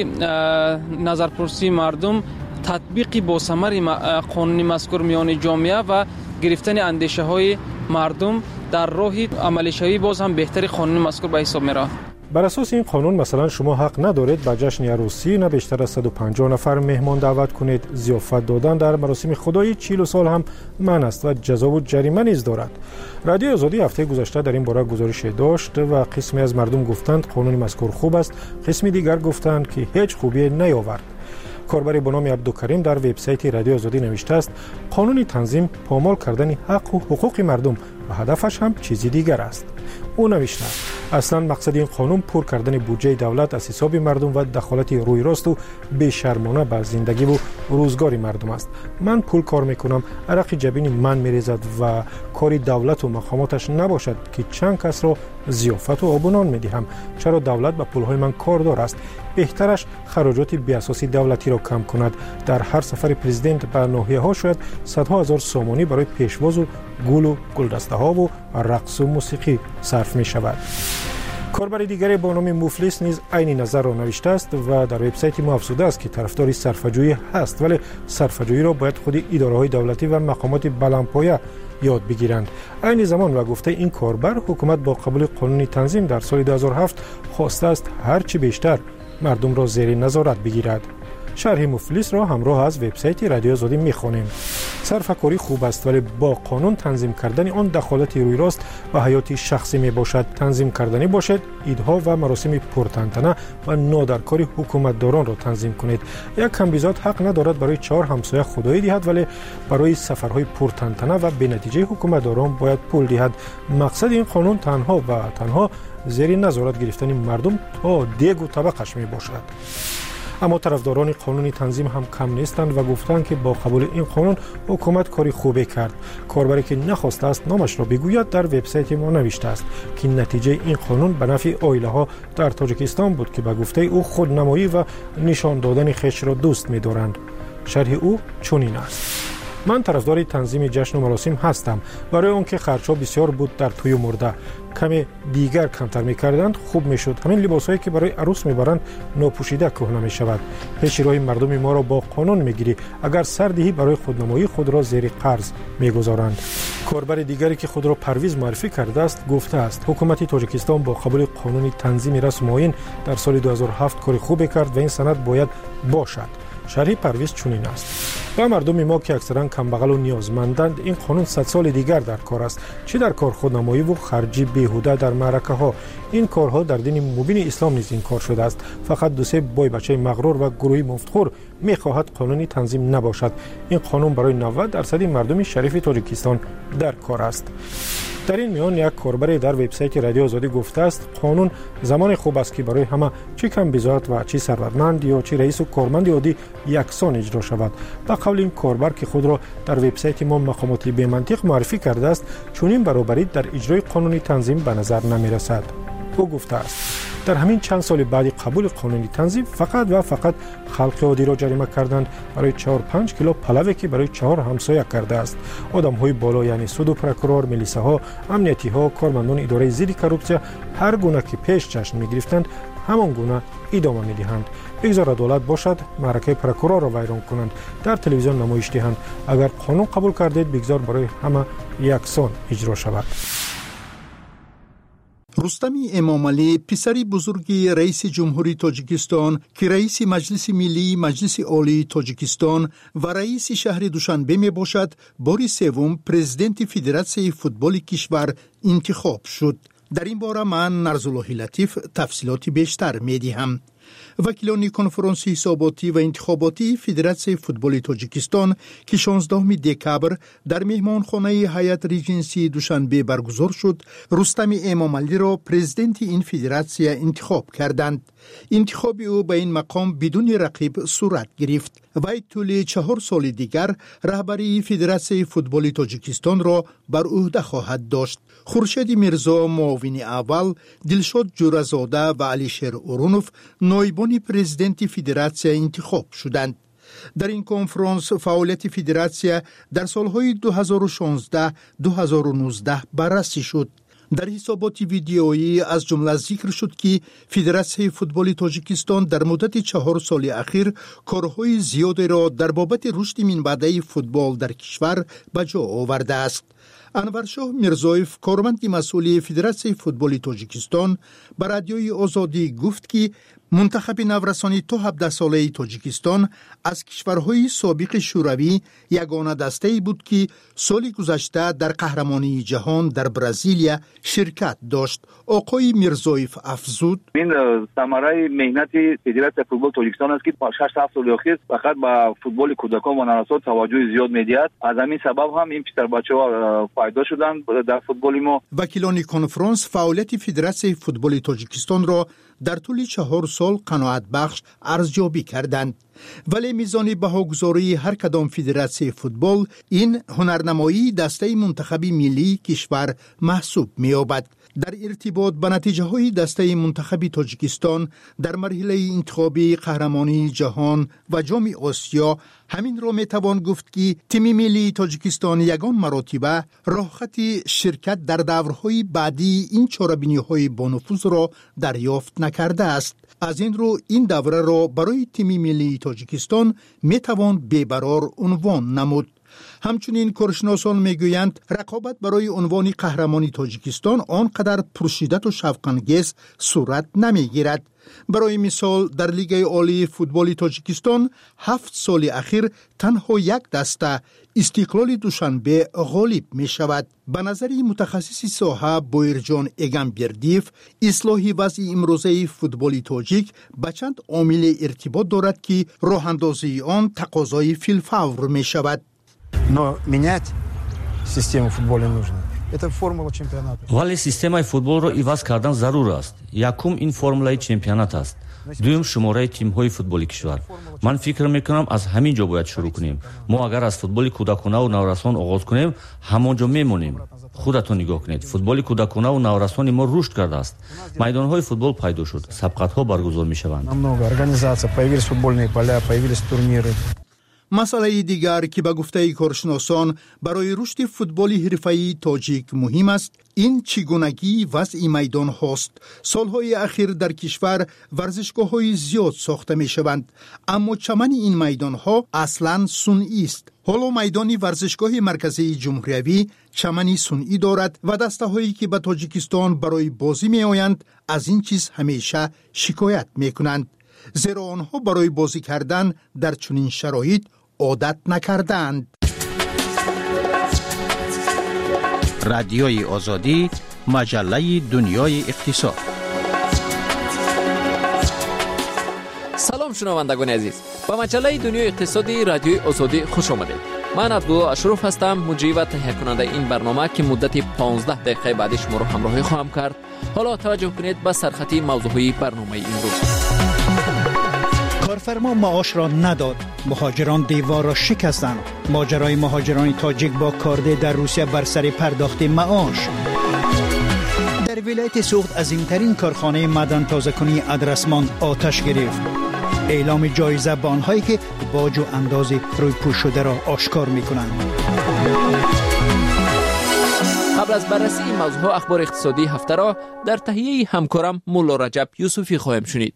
نظرپرسی مردم تطبیق با ثمر قانون مذکور میان جامعه و گرفتن اندیشه های مردم در راه عملی شوی باز هم بهتری قانون مذکور به حساب میرا. بر اساس این قانون مثلا شما حق ندارید به جشن عروسی نه بیشتر از صد و پنجاه نفر مهمان دعوت کنید. ضیافت دادن در مراسم خدایی چهل سال هم منع است و جزا و جریمه نیز دارد. رادیو آزادی هفته گذشته در این باره گزارش داشت و قسمی از مردم گفتند قانون مذکور خوب است، قسمی دیگر گفتند که هیچ خوبی نیاورد. کاربری به نام عبدالکریم در وبسایت رادیو آزادی نوشته است قانون تنظیم پامال کردن حق و حقوق مردم و هدفش هم چیزی دیگر است. او نوشته اصلا مقصد این قانون پر کردن بودجه دولت از حساب مردم و دخالت روی راست و بی‌شرمانه بر زندگی و روزگار مردم است. من پول کار میکنم، عرق جبین من میریزد و کاری دولت و مقاماتش نباشد که چند کس را ضیافت و آبونان میدهم. چرا دولت به پولهای من کاردار است؟ بهترش خراجات بی اساسی دولتی را کم کند. در هر سفر پرزیدنت به ناحیه ها شاید صدها هزار سامانی برای پیشواز و گل و گلدسته ها و رقص و موسیقی صرف می شود. کاربر دیگری با نام مفلس نیز عین نظر را نوشته است و در وبسایت ما افزوده است که طرفدار صرفه‌جویی هست، ولی صرفه‌جویی را باید خود اداره‌های دولتی و مقامات بلندپایه یاد بگیرند. عین زمان و گفته این کاربر حکومت با قبول قانون تنظیم در سال دو هزار و هفت خواسته است هر چی بیشتر مردم را زیر نظارت بگیرد. شرح مفلس را همراه از وبسایت رادیو آزادی می‌خوانیم. سرفکاری خوب است ولی با قانون تنظیم کردن آن دخالت روی راست و حیاتی شخصی میباشد. تنظیم کردنی باشد ایدها و مراسم پرتنطنه و نادرکاری حکومتداران را تنظیم کنید. یک کمبیزاد حق ندارد برای چهار همسایه خدایی دهد ولی برای سفرهای پرتنطنه و بی‌نتیجه حکومتداران باید پول دهد. مقصد این قانون تنها و تنها زیر نظارت گرفتن مردم تا دیگ و طبقش میباشد. اما طرفداران قانون تنظیم هم کم نیستند و گفتند که با قبول این قانون حکومت کاری خوبی کرد. کاربری که نخواسته است نامش را بگوید در وبسایت ما نوشته است که نتیجه این قانون به نفع عائله ها در تاجیکستان بود که به گفته او خودنمایی و نشان دادن خویش را دوست می‌دارند. شرح او چنین است: من طرفدار تنظیم جشن و مراسم هستم. برای اون که خرچها بسیار بود در توی مرده کمی دیگر کمتر می‌کردند خوب می‌شد. همین لباسایی که برای عروس می‌برند ناپوشیده کهنه می‌شود. پیش روی مردم ما را با قانون می‌گیری. اگر سردهی برای خودنمایی خود را زیر قرض می‌گذارند. کاربر دیگری که خود را پرویز معرفی کرده است گفته است حکومت تاجیکستان با قبول قانون تنظیم رسم آیین در سال دو هزار و هفت کار خوبی کرد و این سند باید باشد. شرح پرویز چنین است: و مردم ما که اکثرا کمبغل و نیازمندند این قانون صد سال دیگر در کار است، چه در کار خودنمایی و خرجی بیهوده در معرکه ها. این کارها در دین مبین اسلام نیز این کار شده است. فقط دو سه بای بچه مغرور و گروهی مفتخور میخواهد قانونی تنظیم نباشد. این قانون برای نود درصد مردم شریف تاجیکستان در کار است. در این میان یک کاربر در وبسایت رادیو آزادی گفته است قانون زمان خوب است که برای همه چه کم بزاعت و چه ثروتمند یا چه رئیس و کارمند عادی یکسان اجرا شود. به قول این کاربر که خود را در وبسایت ما مقامات بی منطق معرفی کرده است چنین برابری در اجرای قانونی تنظیم به نظر نمی رسد. او گفته است در همین چند سال بعد قبول قانونی تنظیم فقط و فقط خلق عادی را جریمه کردند برای چهار پنج کیلو پلوی که برای چهار همسایه کرده است. آدم های بالا یعنی سود و پروکورور، میلیسه ها، امنیتی ها، کارمندان اداره ضد کروپسیا هر گونه که پیش چشم می گرفتند همان گونه ادامه می دهند. بگذار عدالت باشد معرکه پروکورور را ویران کنند، در تلویزیون نمایش دهند. اگر قانون قبول کردید بگذار برای همه یکسان اجرا شود. رستم امامعلی پسری بزرگی رئیس جمهوری تاجیکستان که رئیس مجلس ملی مجلس عالی تاجیکستان و رئیس شهر دوشنبه می باشد بار سوم پرزیدنت فدراسیون فوتبال کشور انتخاب شد. در این باره من نرزالله لطیف تفصیلات بیشتر می دهم. وکیلان کنفرانس حساباتی و انتخاباتی فدراسیون فوتبال تاجیکستان که شانزدهم دکبر در مهمانخانه هیئت ریجنسی دوشنبه برگزار شد رستم امامعلی را پرزیدنت این فدراسیون انتخاب کردند. انتخاب او به این مقام بدون رقیب صورت گرفت و طول چهار سال دیگر رهبری فدراسیون فوتبال تاجیکستان را بر عهده خواهد داشت. خورشید میرزا معاون اول، دلشاد جورزاده و علیشیر اورونوف نایبان پرزیدنت فدراسیون انتخاب شدند. در این کنفرانس فعالیت فدراسیون در سالهای دو هزار و شانزده دو هزار و نوزده بررسی شد. در حسابات ویدیویی از جمله ذکر شد که فدراسیون فوتبال تاجیکستان در مدت چهار سال اخیر کارهای زیادی را در بابت رشد منبعی فوتبال در کشور به جا آورده است. انورشاه میرزایف کارمند مسئول فدراسیون فوتبال تاجیکستان به رادیوی آزادی گفت که منتخب نورسانی تا هفده ساله تاجیکستان از کشورهای سابق شوروی یگانه دسته‌ای بود که سال گذشته در قهرمانی جهان در برزیلیا شرکت داشت. آقای میرزایف افزود: این ثمره مهنت فدراسیون فوتبال تاجیکستان است که شش هفت سال اخیر فقط به فوتبال کودکان و نوسان توجه زیاد می‌دهد. از همین سبب هم این پسر بچه‌ها فایده شدند در فوتبال ما. وکیلان کنفرانس فعالیت فدراسیون فوتبال تاجیکستان را در طول چهار سال قناعت بخش ارزیابی کردند. ولی میزان بهاگذاری هر کدام فدراسیون فوتبال این هنرنمایی دسته منتخبی ملی کشور محسوب می‌یابد. در ارتباط به نتیجه های دسته منتخبی تاجیکستان در مرحله انتخابی قهرمانی جهان و جام آسیا همین را می توان گفت که تیم ملی تاجیکستان یگان مراتبه راه خط شرکت در دورهای بعدی این چاره‌بینی های با نفوذ را دریافت نکرده است. از این رو این دوره را برای تیم ملی تاجیکستان می توان بی‌برار عنوان نمود. همچنین کارشناسان میگویند رقابت برای عنوان قهرمانی تاجیکستان آنقدر پرشدت و شوق‌انگیز صورت نمیگیرد. برای مثال در لیگ عالی فوتبال تاجیکستان هفت سال اخیر تنها یک دسته استقلال دوشنبه غالب می شود. به نظر متخصص ساحه بویرجان اگمبردیف، اصلاح وضع امروزه فوتبال تاجیک به چند عامل ارتباط دارد که راه اندازی آن تقاضای فی‌الفور می شود. Но менять систему футбола нужно. Это формула чемпионата. ولی سیستم فوتبال را عوض کردن ضرور است. یکم این فرمولای چمپیونات است. دوم شماره تیم‌های فوتبالی کشور. من فکر می‌کنم از همین جا باید شروع کنیم. ما اگر از فوتبال کودکانه و نورسان آغاز کنیم، همونجا میمونیم. خودتون نگاه کنید. فوتبال کودکانه و نورسان ما رشد کرده است. میدان‌های فوتبال پیدا شد. سبقت‌ها برگزار می‌شوند. Много организаций, появились футбольные поля, появились турниры. مسئله دیگر که به گفته کارشناسان برای رشد فوتبال حرفه‌ای تاجیک مهم است، این چگونگی وضع میدان هاست. سالهای اخیر در کشور ورزشگاه های زیاد ساخته می شوند، اما چمن این میدان ها اصلاً صنعی است. حالا میدان ورزشگاه مرکزی جمهوری چمنی صنعی دارد و دسته هایی که به تاجیکستان برای بازی می آیند از این چیز همیشه شکایت می کنند، زیرا آنها برای بازی کردن در چنین شرایط عادت نکردند. رادیوی آزادی، مجله دنیای اقتصاد. سلام شنوندگان عزیز، با مجله دنیای اقتصادی رادیوی آزادی خوش آمدید. من عبدالله اشرف هستم، مجری و تهیه کننده این برنامه که مدت پانزده دقیقه بعدش شما را همراهی خواهم کرد. حالا توجه کنید به سرخطی موضوعی برنامه امروز. کارفرما معاش را نداد، مهاجران دیوار را شکستند. ماجرای مهاجران تاجیک با کارده در روسیه بر سر پرداخت معاش. در ولایت سوخت عظیمترین کارخانه معدن تازه‌کنی ادرسمان آتش گرفت. اعلام جایزه به آنهایی که باج و انداز روی پوش شده را آشکار می‌کنند. قبل از بررسی این موضوع اخبار اقتصادی هفته را در تهیه همکارم مولا رجب یوسفی خواهیم شنید.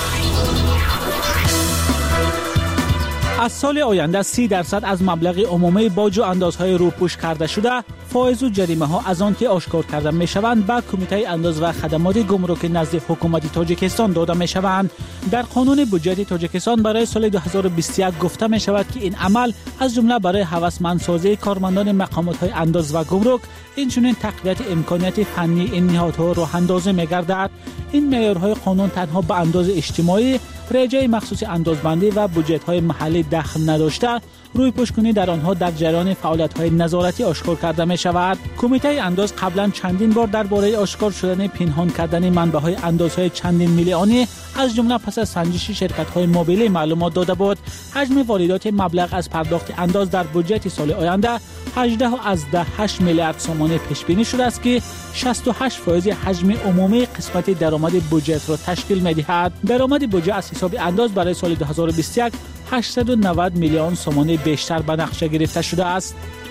از سال آینده سی درصد از مبلغ عمومی باج و اندازهای روپوش کرده شده، فایز و جریمه ها از آن که آشکار کرده می شوند به کمیته انداز و خدمات گمرک نزد حکومت تاجیکستان داده می شوند. در قانون بودجه تاجیکستان برای سال دو هزار و بیست و یک گفته می شود که این عمل از جمله برای هوسمندسازی کارمندان مقامات های انداز و گمرک، اینچنین تقویت امکانات فنی این نهادها راه اندازی می گردد. این معیارهای قانون تنها به انداز اجتماعی، رجای مخصوص اندازبندی و بودجه‌های محلی دخل نداشته، روی پوشکنی در آنها در جریان فعالیت‌های نظارتی آشکار کرده می شود. کمیته انداز قبلا چندین بار درباره آشکار شدن پنهان کردن منبع‌های اندازهای چندین میلیونی از جمله پس از سنجش شرکت‌های موبیلی معلومات داده بود. حجم واردات مبلغ از پرداخت انداز در بودجه سال آینده هجده از ده هشت میلیارد تومان پیش بینی شده است که شصت و هشت درصد حجم عمومی قسمت درآمد بودجه را تشکیل می‌دهد. درآمد بودجه از حساب انداز برای سال دو هزار و بیست و یک هشتصد و نود میلیون تومان بیشتر به نقشه گرفته شده است.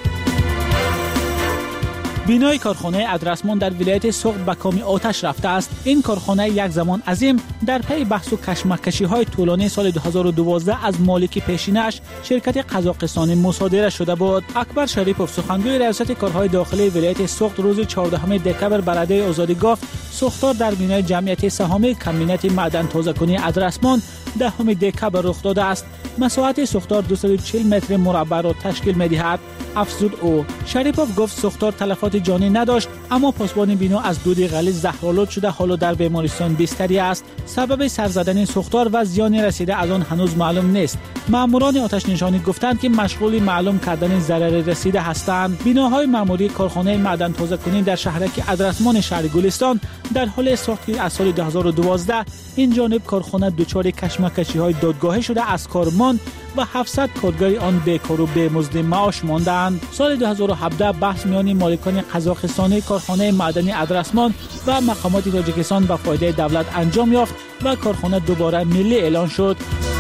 بینای کارخانه ادرسمان در ولایت سوخت به کام آتش رفته است. این کارخانه یک زمان عظیم در پی بحث و کشمکشی های طولانی سال دو هزار و دوازده از مالک پیشینش شرکت قزاقستانی مصادره شده بود. اکبر شریپوف سخنگوی ریاست کارهای داخلی ولایت سوخت روز چهاردهم دکبر به رادیوی آزادی گفت سوختار در بینای جمعیت سهامی کمبینت معدن تازه‌کنی ادرسمان دهم دکبر رخ داده است. مساحت سوختار دویست و چهل متر مربع را تشکیل می‌دهد. افزود او. شریپوف گفت سوختار تلفات جانی نداشت، اما پاسبان بنا از دود غلیظ زهرآلود شده حالا در بیمارستان بستری است. سبب سر زدن سوختار و زیان رسیده از آن هنوز معلوم نیست. ماموران آتش نشانی گفتند که مشغول معلوم کردن ضرر رسیده هستند. بناهای معمولی کارخانه معدن تازه‌کنی در شهرک ادرسمان شهر گلستان در حال ساخت از سال دو هزار و دوازده این جانب کارخانه دچار کشمکشی‌های دادگاهی شده از کارمان و هفتصد کارگر آن بیکار و بی‌مزد معاش ماندند. سال دو هزار و هفده بحث میان مالکان قزاقستانی کارخانه معدنی ادرسمان و مقامات تاجیکستان به فایده دولت انجام یافت و کارخانه دوباره ملی اعلان شد.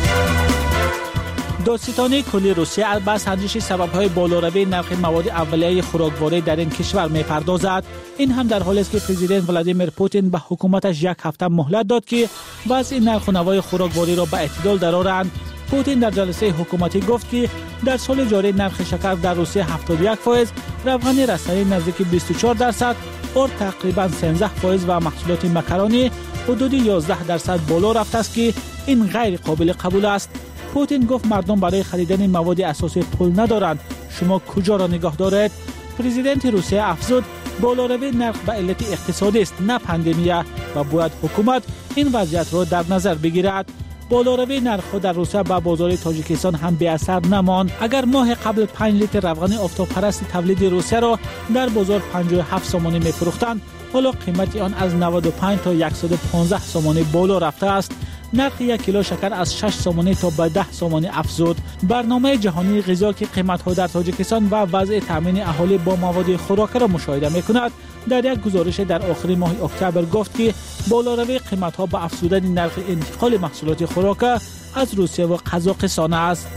دادستانی کلی روسیه با سنجش سبب‌های بالاروی نرخ مواد اولیه خوراکواری در این کشور می‌پردازد. این هم در حالی است که پرزیدنت ولادیمیر پوتین به حکومتش یک هفته مهلت داد که وضع نرخ و نوای خوراکواری را به اعتدال درآورند. پوتین در جلسه حکومتی گفت که در سال جاری نرخ شکر در روسیه هفتاد و یک درصد، روغن رسایی نزدیک بیست و چهار درصد، اور تقریبا سیزده درصد و محصولات مکرونی حدود یازده درصد بالا رفته است که این غیر قابل قبول است. پوتین گفت مردم برای خریدن مواد اساسی پول ندارند. شما کجا را نگاه دارید؟ پرزیدنت روسیه افزود بالاروی نرخ به علت اقتصادی است نه پاندمیه و باید حکومت این وضعیت را در نظر بگیرد. بالاروی نرخ در روسیه به بازار تاجیکستان هم بی اثر نماند. اگر ماه قبل پنج لیتر روغن آفتابپرست تولید روسیه را در بازار پنجاه و هفت سومانی می‌فروختند، حالا قیمت آن از نود و پنج تا صد و پانزده سومانی بالا رفته است. نرخ یک کیلو شکر از شش سومانی تا به ده سومانی افزود. برنامه جهانی غذا که قیمت‌ها در تاجیکستان و وضع تامین اهالی با مواد خوراکی را مشاهده می‌کند، در یک گزارش در آخر ماه اکتبر گفت که بالاروی قیمت‌ها به افزودن نرخ انتقال محصولات خوراکی از روسیه و قزاقستان است.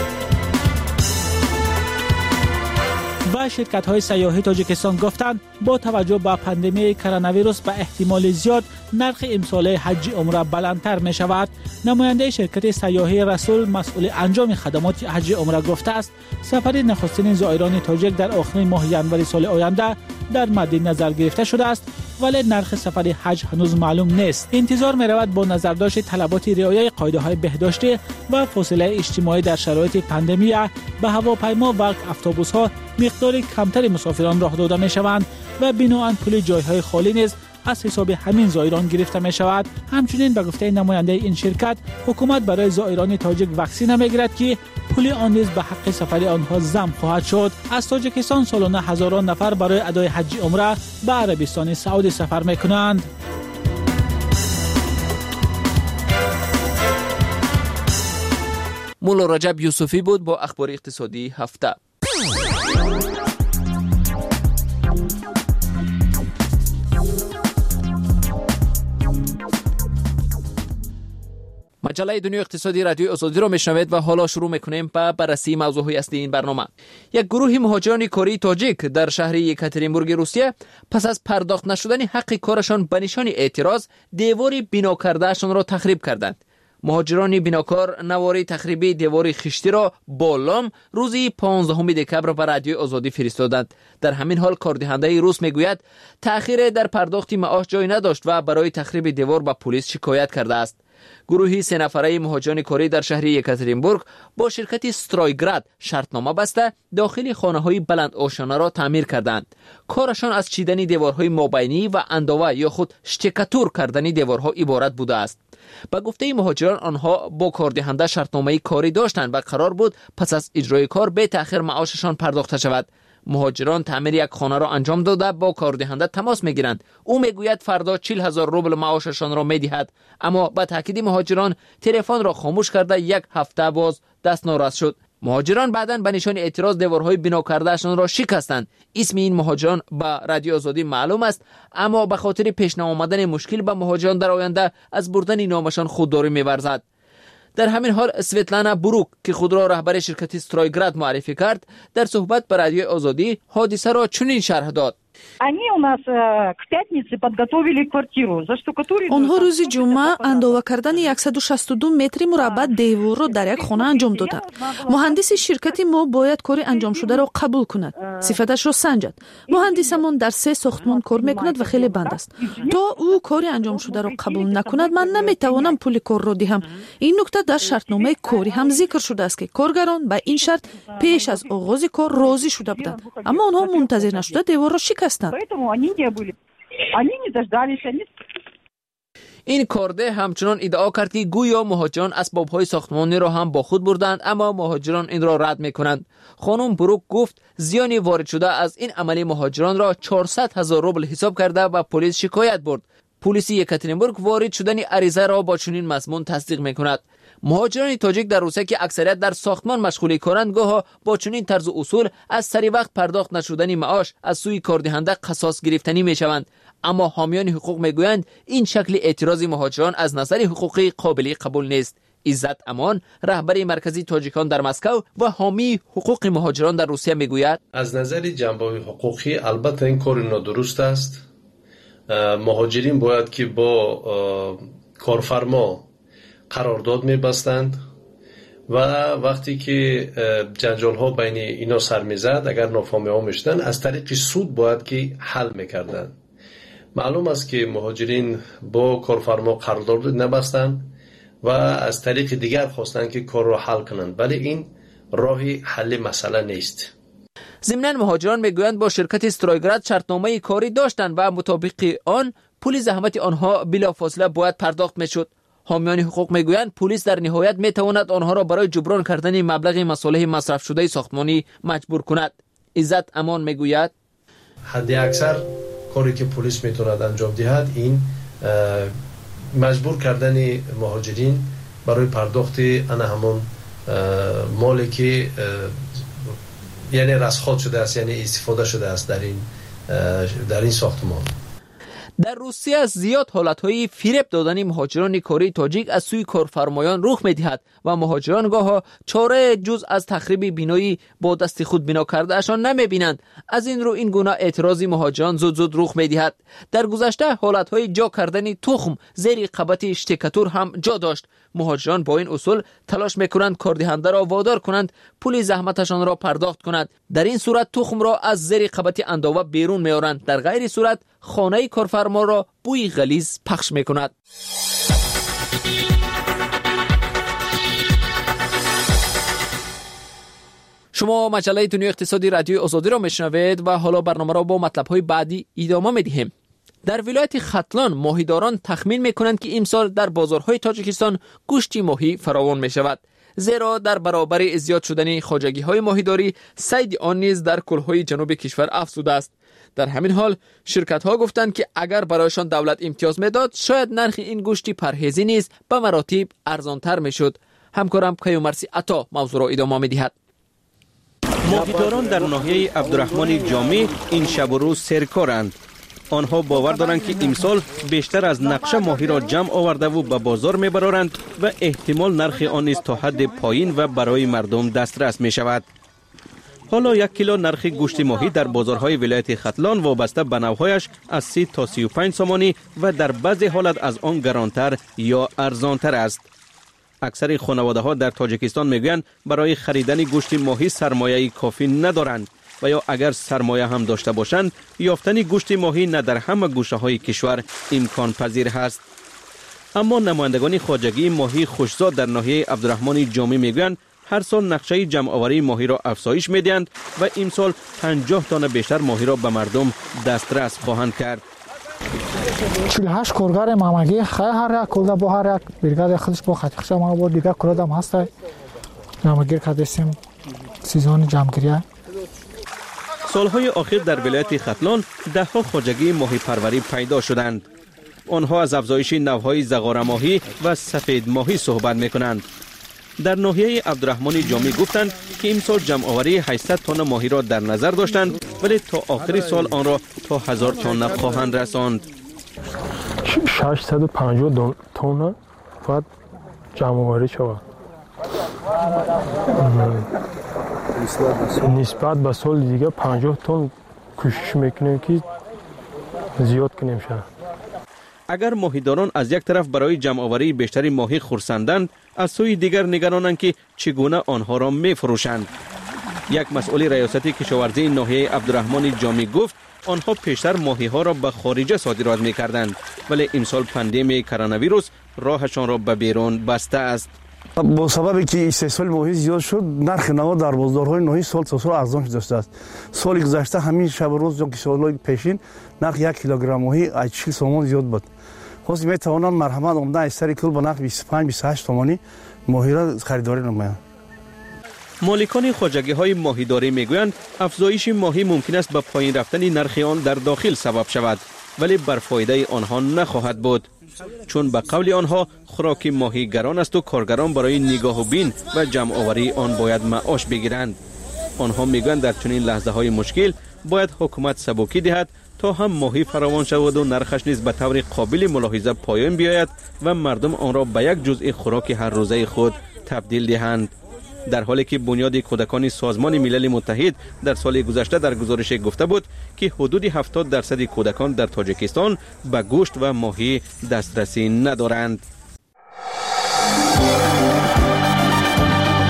و شرکت‌های سیاحی تاجیکستان گفتند با توجه به پاندمی کرونا ویروس به احتمال زیاد نرخ امسال حج عمره بلندتر می شود. نماینده شرکت سیاحی رسول مسئول انجام خدمات حج عمره گفته است سفر نخستین زائران تاجیک در آخر ماه ژانویه سال آینده در مد نظر گرفته شده است، ولی نرخ سفر حج هنوز معلوم نیست. انتظار می رود با نظرداشت طلبات رعایت قاعده‌های بهداشتی و فاصله اجتماعی در شرایط پاندمی به هواپیما و اتوبوس‌ها مقدار کمتر مسافران راه داده می شوند و بنابراین پول جایهای خالی نیز از حساب همین زائران گرفته می شود. همچنین به گفته نماینده این شرکت حکومت برای زائران تاجیک واکسن میگیرد که پول آن نیز به حق سفر آنها ضم خواهد شد. از تاجیکستان سالانه هزاران نفر برای ادای حج عمره به عربستان سعودی سفر می کنند. مولا رجب یوسفی بود با اخبار اقتصادی هفته. مجله دنیای اقتصادی رادیوی آزادی را میشنوید و حالا شروع میکنیم با بررسی موضوعی اصلی این برنامه. یک گروه مهاجران کره تاجیک در شهر یکاترینبورگ روسیه پس از پرداخت نشدن حق کارشان به نشان اعتراض دیواری بنا کردهشان را تخریب کردند. مهاجران بناکار نواری تخریبی دیواری خشتی را با لام روزی پانزدهم دکبر به رادیوی آزادی فرستادند. در همین حال کاردهنده روس میگوید تأخیر در پرداخت معاش جای نداشت و برای تخریب دیوار به پلیس شکایت کرده است. گروهی سه نفره مهاجران کره در شهر یکاترینبورگ با شرکت استرایگراد شرطنامه بسته داخل خانه‌های بلند آشانه را تعمیر کردند. کارشان از چیدن دیوارهای مابینی و انداوه یا خود شتکاتور کردن دیوارها عبارت بوده است. با گفته مهاجران آنها با کاردهنده شرطنامه کاری داشتند و قرار بود پس از اجرای کار به تأخیر معاششان پرداخته شود. مهاجران تعمیر یک خانه را انجام داده با کاردهنده تماس میگیرند. او میگوید فردا چهل هزار روبل معاششان را میدهد، اما با تاکید مهاجران تلفن را خاموش کرده یک هفته باز دست ناراست شد. مهاجران بعداً به نشان اعتراض دیوارهای بنا کردهشان را شکستند. اسم این مهاجران به رادیو آزادی معلوم است، اما به خاطر پیش نیامدن مشکل به مهاجران در آینده از بردن نامشان خودداری می‌ورزد. در همین حال سویتلانا بروک که خود را رهبر شرکت استرایگراد معرفی کرد، در صحبت با رادیو آزادی حادثه را چنین شرح داد: онҳо рӯзи ҷумъа андова кардани яксаду шасту ду метри мураббаъ деворро дар як хона анҷом доданд. муҳандиси ширкати мо бояд кори анҷомшударо қабул кунад, сифаташро санҷад. муҳандисамон дар се сохтмон кор мекунад ва хеле банд аст. то ӯ кори анҷомшударо қабул накунад, ман наметавонам пули корро диҳам. ин нукта дар шартномаи корӣ ҳам зикр шудааст ки коргарон ба ин шарт пеш аз оғози кор розӣ шуда буданд, аммо онҳо мунтазир нашуда деворро шикастанд. این کارده همچنان ادعا کرد که گویا مهاجران اسباب‌های ساختمانی را هم با خود بردند، اما مهاجران این را رد می‌کنند. خانم بروک گفت زیانی وارد شده از این عمل مهاجران را چهارصد هزار روبل حساب کرده و پلیس شکایت برد. پلیس یکاترینبورگ وارد شدن عریضه را با چنین مضمون تصدیق می‌کند. مهاجران تاجیک در روسیه که اکثریت در ساختمان مشغول کارند، گاه با چنین طرز اصول از سری وقت پرداخت نشدن معاش از سوی کاردهنده قصاص گرفتنی میشوند. اما حامیان حقوق میگویند این شکل اعتراض مهاجران از نظر حقوقی قابل قبول نیست. عزت امان، رهبر مرکزی تاجیکان در مسکو و حامی حقوق مهاجران در روسیه میگوید از نظر جنبه حقوقی البته این کار نادرست است. مهاجرین باید که با کارفرما قرارداد می‌بستند و وقتی که جنجال ها بین اینا سر میزد، اگر نافهمی ها میشدن، از طریق سود باید که حل میکردن. معلوم است که مهاجرین با کارفرما قرارداد نبستن و از طریق دیگر خواستن که کار را حل کنند، ولی این راهی حل مسئله نیست. ضمناً مهاجران میگویند با شرکت استرایگراد شرطنامه کاری داشتند و مطابق آن پول زحمت آنها بلافاصله باید پرداخت میشد. حامیان حقوق میگویند پلیس در نهایت میتواند آنها را برای جبران کردن مبلغ مصالح مصرف شده ساختمانی مجبور کند. عزت امان میگوید حد اکثر کاری که پلیس میتواند انجام دهد این مجبور کردن مهاجرین برای پرداخت آن همون مالی که یعنی رسخات شده است، یعنی استفاده شده است در این در این ساختمان. در روسیه از زیاد حالتهای فریب دادن مهاجران کاری تاجیک از سوی کارفرمایان رخ می‌دهد و مهاجران گاهی چاره جز از تخریب بینایی با دست خود بنا کرده اشان نمی‌بینند. از این رو این گونه اعتراضی مهاجران زود زود رخ می‌دهد. در گذشته حالتهای جا کردن تخم زیر قبط اشتکاتور هم جا داشت. مهاجران با این اصول تلاش می‌کنند کاردهنده را وادار کنند پول زحمتشان را پرداخت کند. در این صورت تخم را از زیر قبط انداوه بیرون می‌آورند. در غیر صورت خانه کارفرما را بوی غلیظ پخش می‌کند. شما مجله دنیای اقتصادی رادیوی آزادی را میشنوید و حالا برنامه را با مطلب‌های بعدی ادامه می‌دهیم. در ولایت ختلان ماهیداران تخمین می‌کنند که امسال در بازارهای تاجیکستان گوشت ماهی فراوان می‌شود، زیرا در برابر زیاد شدن خواجگی‌های ماهیداری صید آن نیز در کل‌های جنوب کشور افزوده است. در همین حال شرکت‌ها گفتند که اگر برایشان دولت امتیاز میداد شاید نرخ این گوشت پرهیزی نیز به مراتب ارزان‌تر میشد. همکارم کیومرسی عطا موضوع را ادامه می‌دهد. ماهیداران در ناحیه عبدالرحمن جامی این شب و روز سرکارند. آنها باور دارند که امسال بیشتر از نقشه ماهی را جمع آورده و به بازار میبرند و احتمال نرخ آن نیز تا حد پایین و برای مردم دسترس می شود. حالا یک کیلو نرخ گوشت ماهی در بازارهای ولایت ختلان وابسته به نوعهایش از سی تا سی و پنج سامانی و در بعضی حالت از آن گرانتر یا ارزانتر است. اکثر خانواده ها در تاجیکستان میگویند برای خریدن گوشت ماهی سرمایه کافی ندارند و یا اگر سرمایه هم داشته باشند یافتن گوشت ماهی نه در همه گوشه های کشور امکان پذیر است. اما نمایندگان خواجگی ماهی خوشزاد در ناحیه عبدالرحمن جامی میگویند هر سال نقشه جمع آوری ماهی را افزایش میدهند و امسال پنجاه تن بیشتر ماهی را به مردم دسترس خواهند کرد. چهل و هشت کارگر مامگی هر یک کلده با هر یک برگاد خودش با خطیخش ما با دیگه کلده هم هست جمعگیر کردیم سیزن جمعگیری. سالهای آخر در ولایت ختلان ده ها خواجگی ماهی پروری پیدا شدند. آنها از افزایش نوهای زغار ماهی و سفید ماهی صحبت میکنند. در ناحیه عبدالرحمن جامی گفتند که امسال جمع آوری هشتصد تن ماهی را در نظر داشتند ولی تا آخر سال آن را تا هزار تن خواهند رساند. ششصد و پنجاه تن باید جمع آوری شود. نسبت به سال دیگه پنجاه تن کوشش میکنیم که زیاد کنیم شد. اگر ماهیداران از یک طرف برای جمع آوری بیشتری ماهی خرسندند، از سوی دیگر نگرانند که چگونه آنها را میفروشند. یک مسئول ریاست کشاورزی ناحیه عبدالرحمن جامی گفت آنها پیشتر ماهی ها را به خارج صادرات میکردند ولی امسال پاندمی کرونا ویروس راهشان را به بیرون بسته است. با سببی که استحصال ماهی زیاد شد نرخ نوا در بازارهای ناحیه سال تا سال ارزان شده است. سال گذشته همین شب و روز که سالهای پیشین نرخ یک کیلوگرم ماهی چهل سومان زیاد بود. خاص می توانند مرحمت آمده از سر کل به نرخ بیست و پنج بیست و هشت تومانی ماهی را خریداری نمایند. مالکان خواجگی های ماهیداری میگویند افزایش ماهی ممکن است به پایین رفتن نرخ آن در داخل سبب شود ولی بر فایده آنها نخواهد بود، چون به قول آنها خوراک ماهی گران است و کارگران برای نگاه و بین و جمع آوری آن باید معاش بگیرند. آنها میگویند در چنین لحظه های مشکل باید حکومت سبکی دهد تا هم ماهی فراوان شود و نرخش نیز به طور قابل ملاحظه پایین بیاید و مردم آن را به یک جزء خوراک هر روزه خود تبدیل دهند. در حالی که بنیاد کودکان سازمان ملل متحد در سال گذشته در گزارش گفته بود که حدود هفتاد درصد کودکان در تاجیکستان به گوشت و ماهی دسترسی ندارند.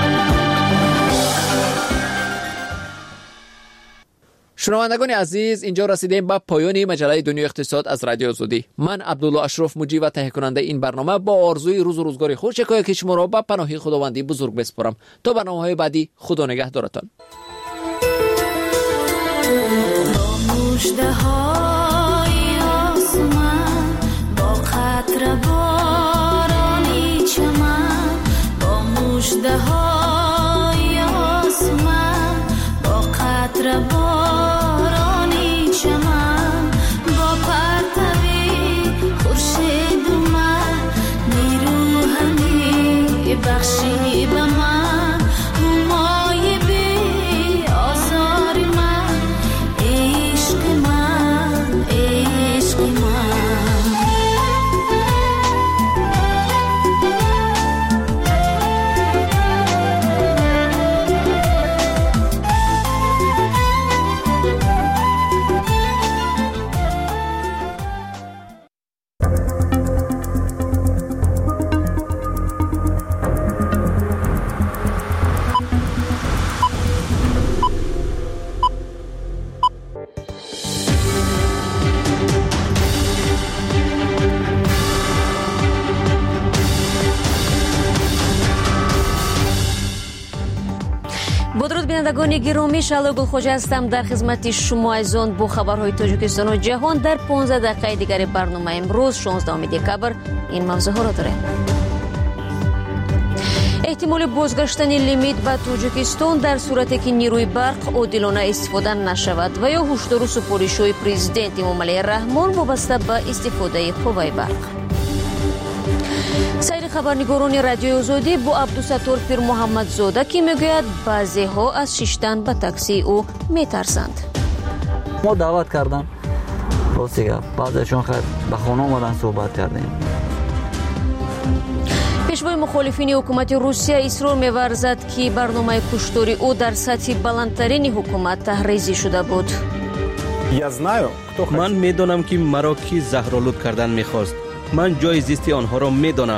شنوندگان عزیز، اینجا رسیدیم به پایان مجله دنیای اقتصاد از رادیو آزادی. من عبدالله اشرف مجری و تهیه کننده این برنامه با آرزوی روز و روزگار خوش که شما را به پناه خداوندی بزرگ بسپارم. تا برنامه‌های بعدی، خدا نگهدارتان. بارانی چمن با پرتوی خورشید من نیرو همی بخشی به من مای بی آزار من عشق من عشق من بدرود بینندگان گرامی، شعله گلخوجه هستم در خدمت شما عزیزان با خبرهای تاجیکستان و جهان در پانزده دقیقه دیگر برنامه امروز شانزدهم دکبر این موضوع ها را داریم. احتمال بازگشتن لیمیت به تاجیکستان در صورتی که نیروی برق عادلانه استفاده نشود و یا هشدار و سفارش‌های پرزیدنت امامعلی رحمان وابسته به استفاده قوه برق. سایر خبرنگاران رادیو آزادی با عبدالستار پیر محمد زاده که میگوید بعضی ها از شیشتن به تاکسی او میترسند. ما دعوت کردن راستی بعضیشون خیر به خانه آمدن صحبت کردیم. پیشوای مخالفین حکومت روسیه اصرار می‌ورزد که برنامه کشتاری او در سطح بلندترین حکومت تحریزی شده بود. من میدانم که مرا کی زهرآلود کردن میخواست. من جای زیستی آنها را میدانم.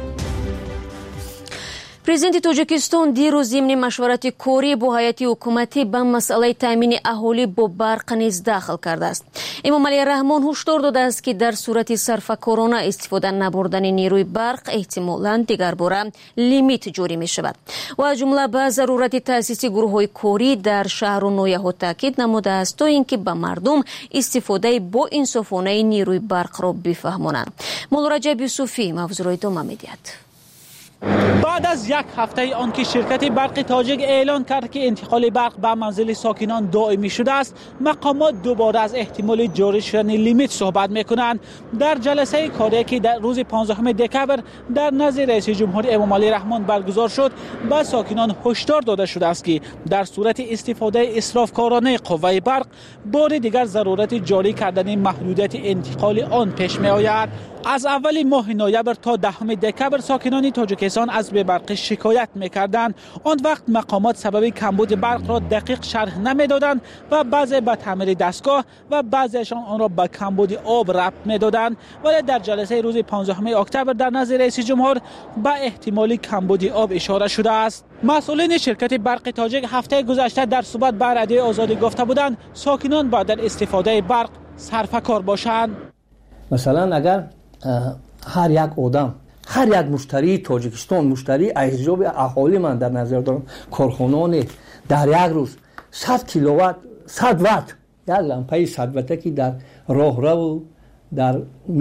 پرزیدنت تاجیکستان دیروز ضمن مشورت کاری با هیئت حکومتی به مسئله تامین اهالی با برق نیز داخل کرده است. امامعلی رحمان هشدار داده است که در صورت صرفه‌کارانه استفاده نبردن نیروی برق احتمالاً دیگر باره لیمیت جاری می شود و از جمله به ضرورت تأسیس گروه‌های کاری در شهر و نویه‌ها تاکید نموده است تا اینکه به مردم استفاده با انصافانه نیروی برق را بفهمانند. مولا رجب یوسفی موضوع را ادامه می‌دهد. بعد از یک هفته آن که شرکت برق تاجیک اعلان کرد که انتقال برق به منزل ساکنان دائمی شده است، مقامات دوباره از احتمال جاری شدن لیمیت صحبت میکنند. در جلسه کاری که در روز پانزدهم دکبر در نزد رئیس جمهور امامعلی رحمان برگزار شد، به ساکنان هشدار داده شده است که در صورت استفاده اسرافکارانه قوه برق بار دیگر ضرورت جاری کردن محدودیت انتقال آن پیش می آید. از اول ماه نوامبر تا دهم دکبر ساکنان تاجیکستان از بی برق شکایت میکردند. آن وقت مقامات سبب کمبود برق را دقیق شرح نمیدادند و بعضی به تعمیر دستگاه و بعضیشان آن را به کمبود آب ربط میدادند. ولی در جلسه روز پانزدهم اکتبر در نزد رئیس جمهور به احتمال کمبود آب اشاره شده است. مسئولین شرکت برق تاجیک هفته گذشته در صحبت با رادیو آزادی گفته بودند ساکنان باید در استفاده برق صرفه‌کار باشند. مثلا اگر هر یک آدم، هر یک مشتری تاجیکستان، مشتری احزاب اهالی من در نظر دارم، کارخانه‌ای در یک روز صد کیلووات، صد وات، یک لامپه صد وات که در راهرو در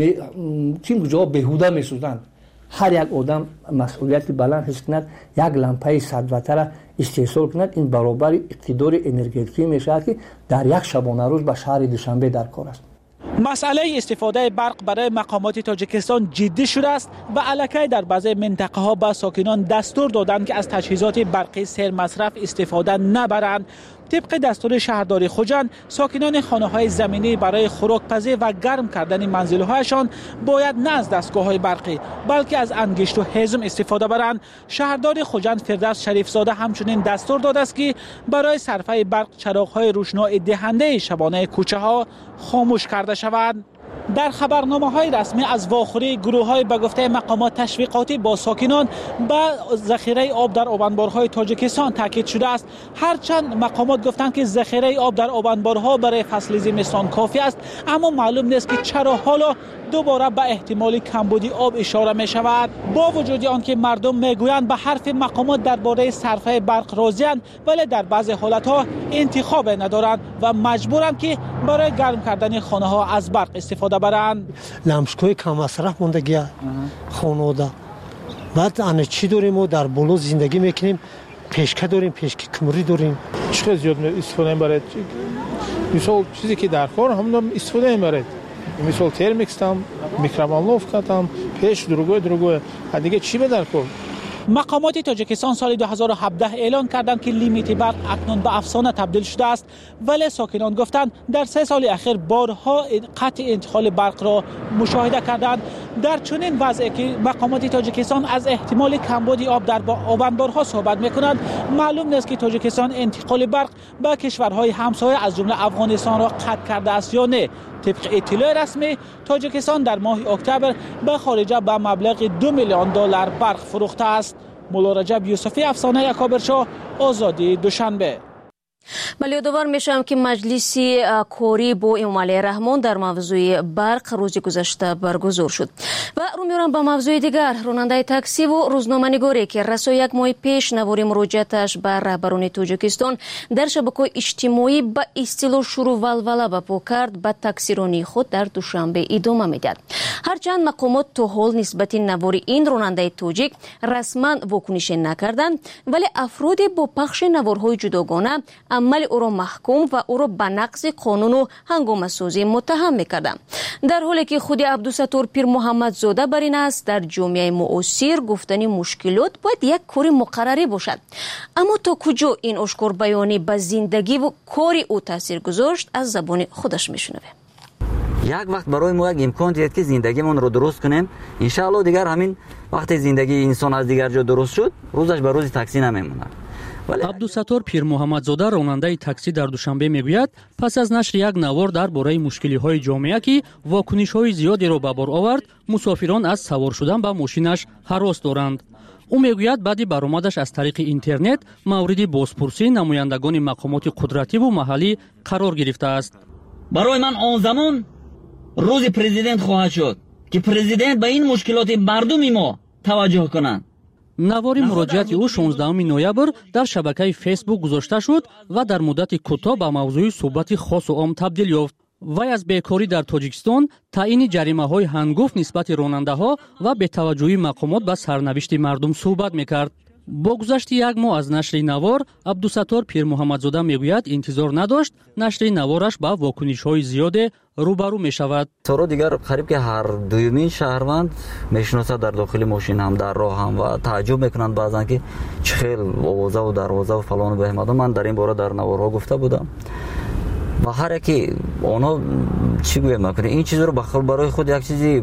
چین جا بهوده می‌سوزند، هر یک آدم مسئولیت بلند حس کند یک لامپه صد وات را استحصال کند، این برابر اقتدار انرژتیکی میشود که در یک شبانه روز به شهر دوشنبه در کار است. مسئله استفاده برق برای مقامات تاجیکستان جدی شده است و الکی در بعضی منطقه ها به ساکنان دستور دادند که از تجهیزات برقی سر مصرف استفاده نبرند. طبق دستور شهرداری خوجند، ساکنان خانه‌های زمینی برای خوراک‌پزی و گرم کردن منزل‌هایشان باید نه از دستگاه‌های برقی بلکه از انگشت و هیزم استفاده برند. شهرداری خوجند فردوس شریفزاده همچنین دستور داده است که برای صرفه برق چراغ‌های روشنایی دهنده شبانه کوچه‌ها خاموش کرده شوند. در خبرنامه‌های رسمی از واخوری گروه‌های به گفته مقامات تشویقاتی با ساکنان به ذخیره آب در آبانبارهای تاجیکستان تاکید شده است. هرچند مقامات گفتند که ذخیره آب در آبانبارها برای فصل زمستان کافی است، اما معلوم نیست که چرا حالا دوباره به احتمال کمبودی آب اشاره می شود. با وجود آنکه مردم میگویند به حرف مقامات درباره صرفه برق راضی‌اند، ولی در بعضی حالت‌ها انتخاب ندارند و مجبورند که برای گرم کردن خانه‌ها از برق استفاده برند. لمسکوی کم مصرف موندگی خانواده. بعد آن چی داریم و در بلو زندگی میکنیم، پیشکه داریم، پیشکه کمری داریم. چقدر زیاد استفاده میبرد. مثلا چیزی که در کار هم استفاده میبرد. مثلا ترمیکس هم، میکروویو هم، پیش دروگوی دروگوی. دیگه چی به در کار؟ مقامات تاجیکستان سال دو هزار و هفده اعلان کردند که لیمیت برق اکنون به افسانه تبدیل شده است، ولی ساکنان گفتند در سه سال اخیر بارها قطع انتقال برق را مشاهده کردند. در چنین وضعی که مقامات تاجیکستان از احتمال کمبود آب در آبانبارها صحبت می‌کنند، معلوم نیست که تاجیکستان انتقال برق به کشورهای همسایه از جمله افغانستان را قطع کرده است یا نه. طبق اطلاع رسمی تاجیکستان در ماه اکتبر به خارجه به مبلغ دو میلیون دلار برق فروخته است. مولا رجب یوسفی، افسانه اکابرشاه، آزادی، دوشنبه. بله، یادآور میشم که مجلس کاری با امامعلی رحمان در موضوع برق روز گذشته برگزار شد. و رو میارم به موضوع دیگر. راننده تاکسی و روزنامه‌نگاری که رسا یک ماه پیش نواری مراجعتش به رهبران تاجیکستان در شبکه‌های اجتماعی به اصطلاح شروع ولوله بپا کرد، به تاکسیرانی خود در دوشنبه ادامه میدهد. هرچند مقامات تا حال نسبت نواری این راننده تاجیک رسما واکنش نکردند، ولی افراد با پخش نوارهای جداگانه عمل او را محکوم و او را به نقض قانون و هنگامه سازی متهم میکردند. در حالی که خود عبدالستار پیر محمد زاده بر این است در جامعه معاصر گفتن مشکلات باید یک کار مقرری باشد. اما تا کجا این اشکار بیانی به زندگی و کار او تاثیر گذاشت از زبان خودش میشنویم. یک وقت برای ما یک امکان دید که زندگیمون رو درست کنیم. انشاءالله دیگر همین وقتی زندگی انسان از دیگر جا درست شد، روزش به روز تاکسی نمیمونه. عبدالستار پیر محمد زاده راننده تاکسی در دوشنبه میگوید پس از نشر یک نوار درباره مشکل‌های جامعه که واکنش‌های زیادی را به بار آورد، مسافران از سوار شدن به ماشینش هراس دارند. او میگوید بعد برآمدش از طریق اینترنت مورد بازپرسی نمایندگان مقامات قدرتی و محلی قرار گرفته است. برای من آن زمان روز پرزیدنت خواهد شد که پرزیدنت به این مشکلات مردم ما توجه کنند. نوار مراجعت او شانزدهم نوامبر در شبکه فیسبوک گذاشته شد و در مدت کوتاه به موضوع صحبت خاص و عام تبدیل یافت. وی از بیکاری در تاجیکستان، تعیین جریمه‌های هنگفت نسبت راننده‌ها و بی‌توجهی مقامات به سرنوشت مردم صحبت می‌کرد. با گذشت یک ماه از نشر نوار، عبدالستار پیر محمد زاده میگوید انتظار نداشت نشر نوارش با واکنش‌های زیاد روبرو می‌شود. سارا دیگر قریب که هر دومین شهروند میشناسد در داخل ماشین هم در راه هم و تعجب میکنند بعضن که چه خیل آوازه و دروازه و فلان و بهمدان. من در این باره در نوارها گفته بودم و هر کی اونا چی گویم میکنه این چیز رو بخل برای خود یک چیزی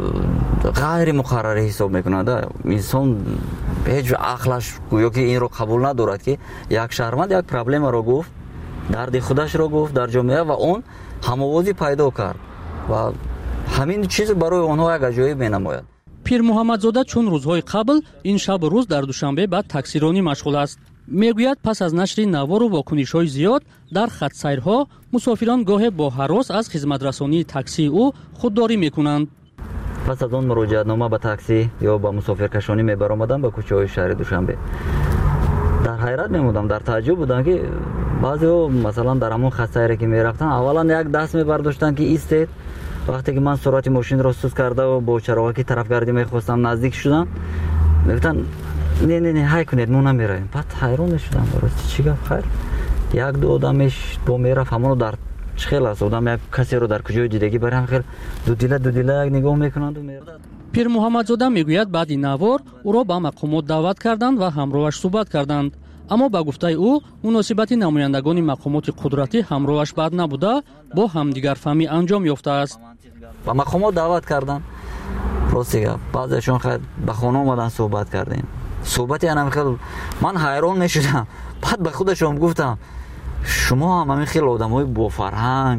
غیر مقرره حساب میکنه. انسان هیچ عقلش گویا که این رو قبول ندارد که یک شهروند یک پرابلم رو گفت، درد خودش رو گفت در جامعه و اون هماوازی پیدا کرد و همین چیز برای اونها یک عجایب مینماید. پیر محمد زاده چون روزهای قبل این شب و روز در دوشنبه بعد تاکسیرانی مشغول است. میگوید پس از نشر نوار و واکنش‌های زیاد در خط سیرها مسافران گاهی با هراس از خدمترسانی تاکسی او خودداری میکنند. پس از اون مراجعتنامه به تاکسی یا به مسافرکشانی میبرآمدم به کوچه‌های شهر دوشنبه. در حیرت میموندم، در تعجب بودم که بعضی‌ها مثلا در همون خط سیری که میرفتن اولا یک دست میبرداشتن که ایستید. وقتی که من سرعت ماشین را سوس کرده و با چراغی طرفگردی میخواستم نزدیک شدم، میگفتن نه نه نه های کنید ما نمیریم. بعد حیران شدم برای چی گفت خیر یک دو آدمش با میرفت همونو در چخیل است آدم یک کسی رو در کجای دیدگی برام خیلی دو دیله دو دیله یک نگاه میکنند و میرد. پیر محمد زاده میگوید بعد این نوار او را به مقامات دعوت کردند و همراهش صحبت کردند، اما با گفته او مناسبت نمایندگان مقامات قدرتی همراهش بد نبوده، با همدیگر فهمی انجام یافته است. با مقامات دعوت کردند راستی بعضیشون خیلی به خانه اومدن صحبت کردیم. صحبتی انم خیلی من حیران میشدم. بعد به خودشم گفتم شما هم همین خیلی آدمای با فرهنگ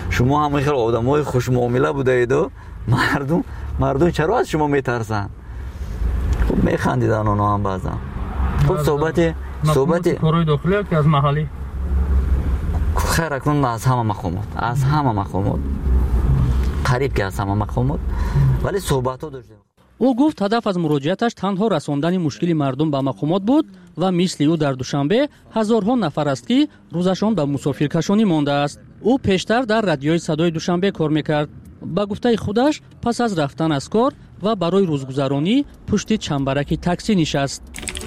شما هم خیلی آدمای خوش معامله بودید و مردم مردم چرا از شما میترسن؟ خب میخندیدن اونا هم بعضا. خب صحبت صحبت کارهای داخلی که از محلی خیر اکنون از همه مقامات از همه مقامات قریب که از همه مقامات ولی صحبت ها داشتیم. او گفت هدف از مراجعتش تنها رساندن مشکل مردم به مقامات بود و مثل او در دوشنبه هزارها نفر است که روزشان به مسافرکشانی مانده است. او پیشتر در رادیوی صدای دوشنبه کار میکرد. با گفته خودش پس از رفتن از کار و برای روزگذرانی پشت چنبرک تاکسی نشست.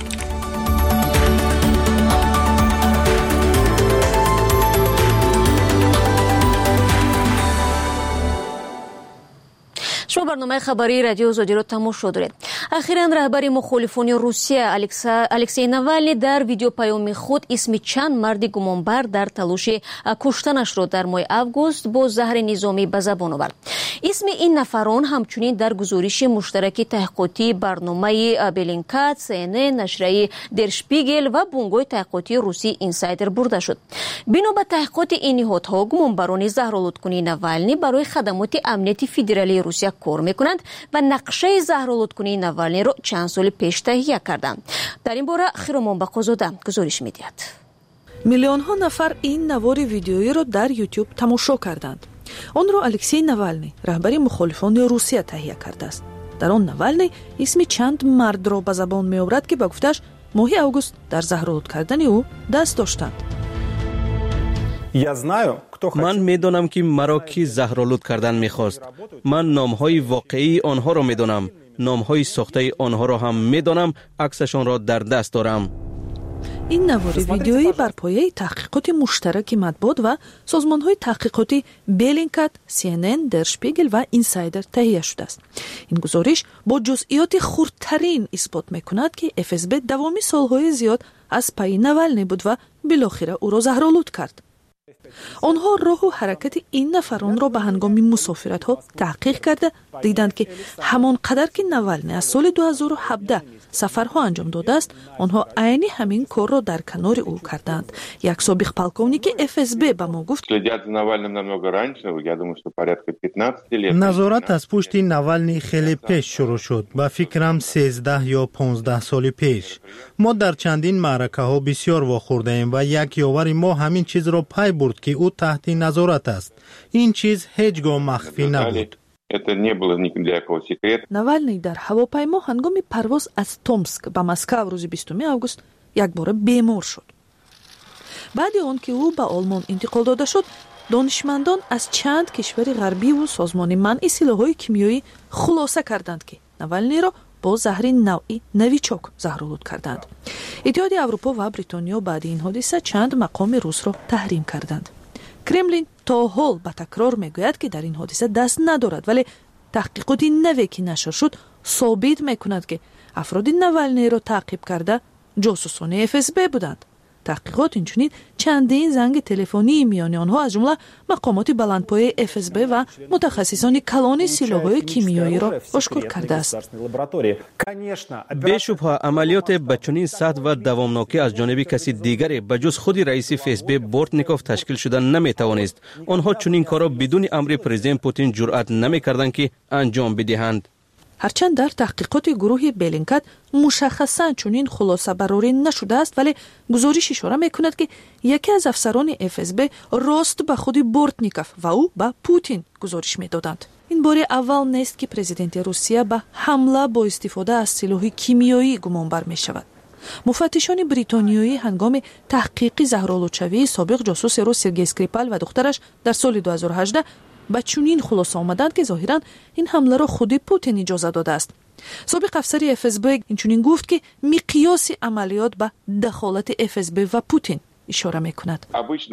شما برنامه خبری رادیو آزادی را تماشا دارید. اخیراً رهبر مخالفان روسیه الکسی ناوالنی در ویدیو پیام خود اسم چند مرد گمانبر در تلاش کشتنش را در ماه اوگوست با زهر نظامی به زبان آورد. اسم این نفران همچنین در گزارش مشترک تحقیقاتی برنامه بلینکات، سی ان ان، نشریه در شپیگل و بنگاه تحقیقاتی روسی اینسایدر برده شد. بنا به تحقیقات این نهادها گمانبران زهرآلودکنی ناوالنی برای خدمات امنیتی فدرالی روسیه کار میکنند و نقشه زهرآلودکنی ناوالنی را چند سال پیش تهیه کردند. در این باره خیرمان بقازاده گزارش میدهد. میلیون ها نفر این نوار ویدیویی را در یوتیوب تماشا کردند. آن را الکسی ناوالنی رهبر مخالفان روسیه تهیه کرده است. در آن ناوالنی اسم چند مرد را به زبان می آورد که با گفتش ماه اوگوست در زهرآلود کردن او دست داشتند. من میدانم که مرا کی زهرآلود کردن میخواست. من نامهای واقعی آنها را میدانم. نامهای ساخته آنها را هم میدانم. عکسشان را در دست دارم. این نوار ویدیویی بر پایه تحقیقات مشترک مطبوعات و سازمان‌های تحقیقاتی بلینکات، سی ان ان، در شپیگل و اینسایدر تهیه شده است. این گزارش با جزئیات خردترین اثبات می‌کند که اف اس بی دوامی سال‌های زیاد از پای ناوالنی بود و بالاخره او را زهرآلود کرد. آنها راه و حرکت این نفران را به هنگام مسافرت ها تحقیق کرده دیدند که همان قدر که ناوالنی از سال دو هزار و هفده سفرها انجام داده است آنها عین همین کار را در کنار او کردند. یک سابق پالکونیک اف اس بی به ما گفت نظارت از پشت ناوالنی خیلی پیش شروع شد. با فکرم سیزده یا پانزده سال پیش ما در چندین معرکه ها بسیار واخورده ایم و یک یاور ما همین چیز را پای برد که او تحت نظارت است. این چیز هیچگاه مخفی نبود. ناوالنی در هواپیما هنگام پرواز از تومسک به مسکو روز بیستم اوگوست یک بار بیمار شد. بعد آن که او به آلمان انتقال داده شد، دانشمندان از چند کشور غربی و سازمان منع سلاح‌های کیمیایی خلاصه کردند که ناوالنی را با زهر نوعی نویچوک زهرآلود کردند. اتحادیه اروپا و بریتانیا بعد این حادثه چند مقام روس را تحریم کردند. کرملین تا حال به تکرار میگوید که در این حادثه دست ندارد، ولی تحقیقاتی نوی که نشر شد ثابت میکند که افراد ناوالنی را تعقیب کرده جاسوسان اف اس بی بودند. تحقیقات اینچنین چندین زنگ تلفنی میان آنها از جمله مقامات بلندپایه اف اس بی و متخصصان کلان سلاح‌های کیمیایی را آشکار کرده است. بیشبه عملیات به چنین سطح و دوامناکی از جانب کسی دیگری به جز خود رئیس اف اس بی بورتنیکوف تشکیل شدن نمیتوانست. آنها چنین کارا بدون امر پرزیدنت پوتین جرأت نمیکردند که انجام بدهند. هرچند در تحقیقات گروه بلینکات مشخصاً چنین خلاصه برآوری نشده است، ولی گزارش اشاره میکند که یکی از افسران اف اس بی راست به خود بورتنیکوف و او به پوتین گزارش میدادند. این بار اول نیست که پرزیدنت روسیه به حمله با استفاده از سلاح کیمیایی گمانبر می شود. مفتشان بریتانیایی هنگام تحقیق زهرآلودشوی سابق جاسوس روس سرگئی اسکریپال و دخترش در سال دو هزار و هجده با چنین خلاصه آمدند که ظاهراً این حمله را خود پوتین اجازه داده است. سابق افسر اف اس بی اینچنین گفت که مقیاس عملیات به دخالت اف اس بی و پوتین اشاره میکند.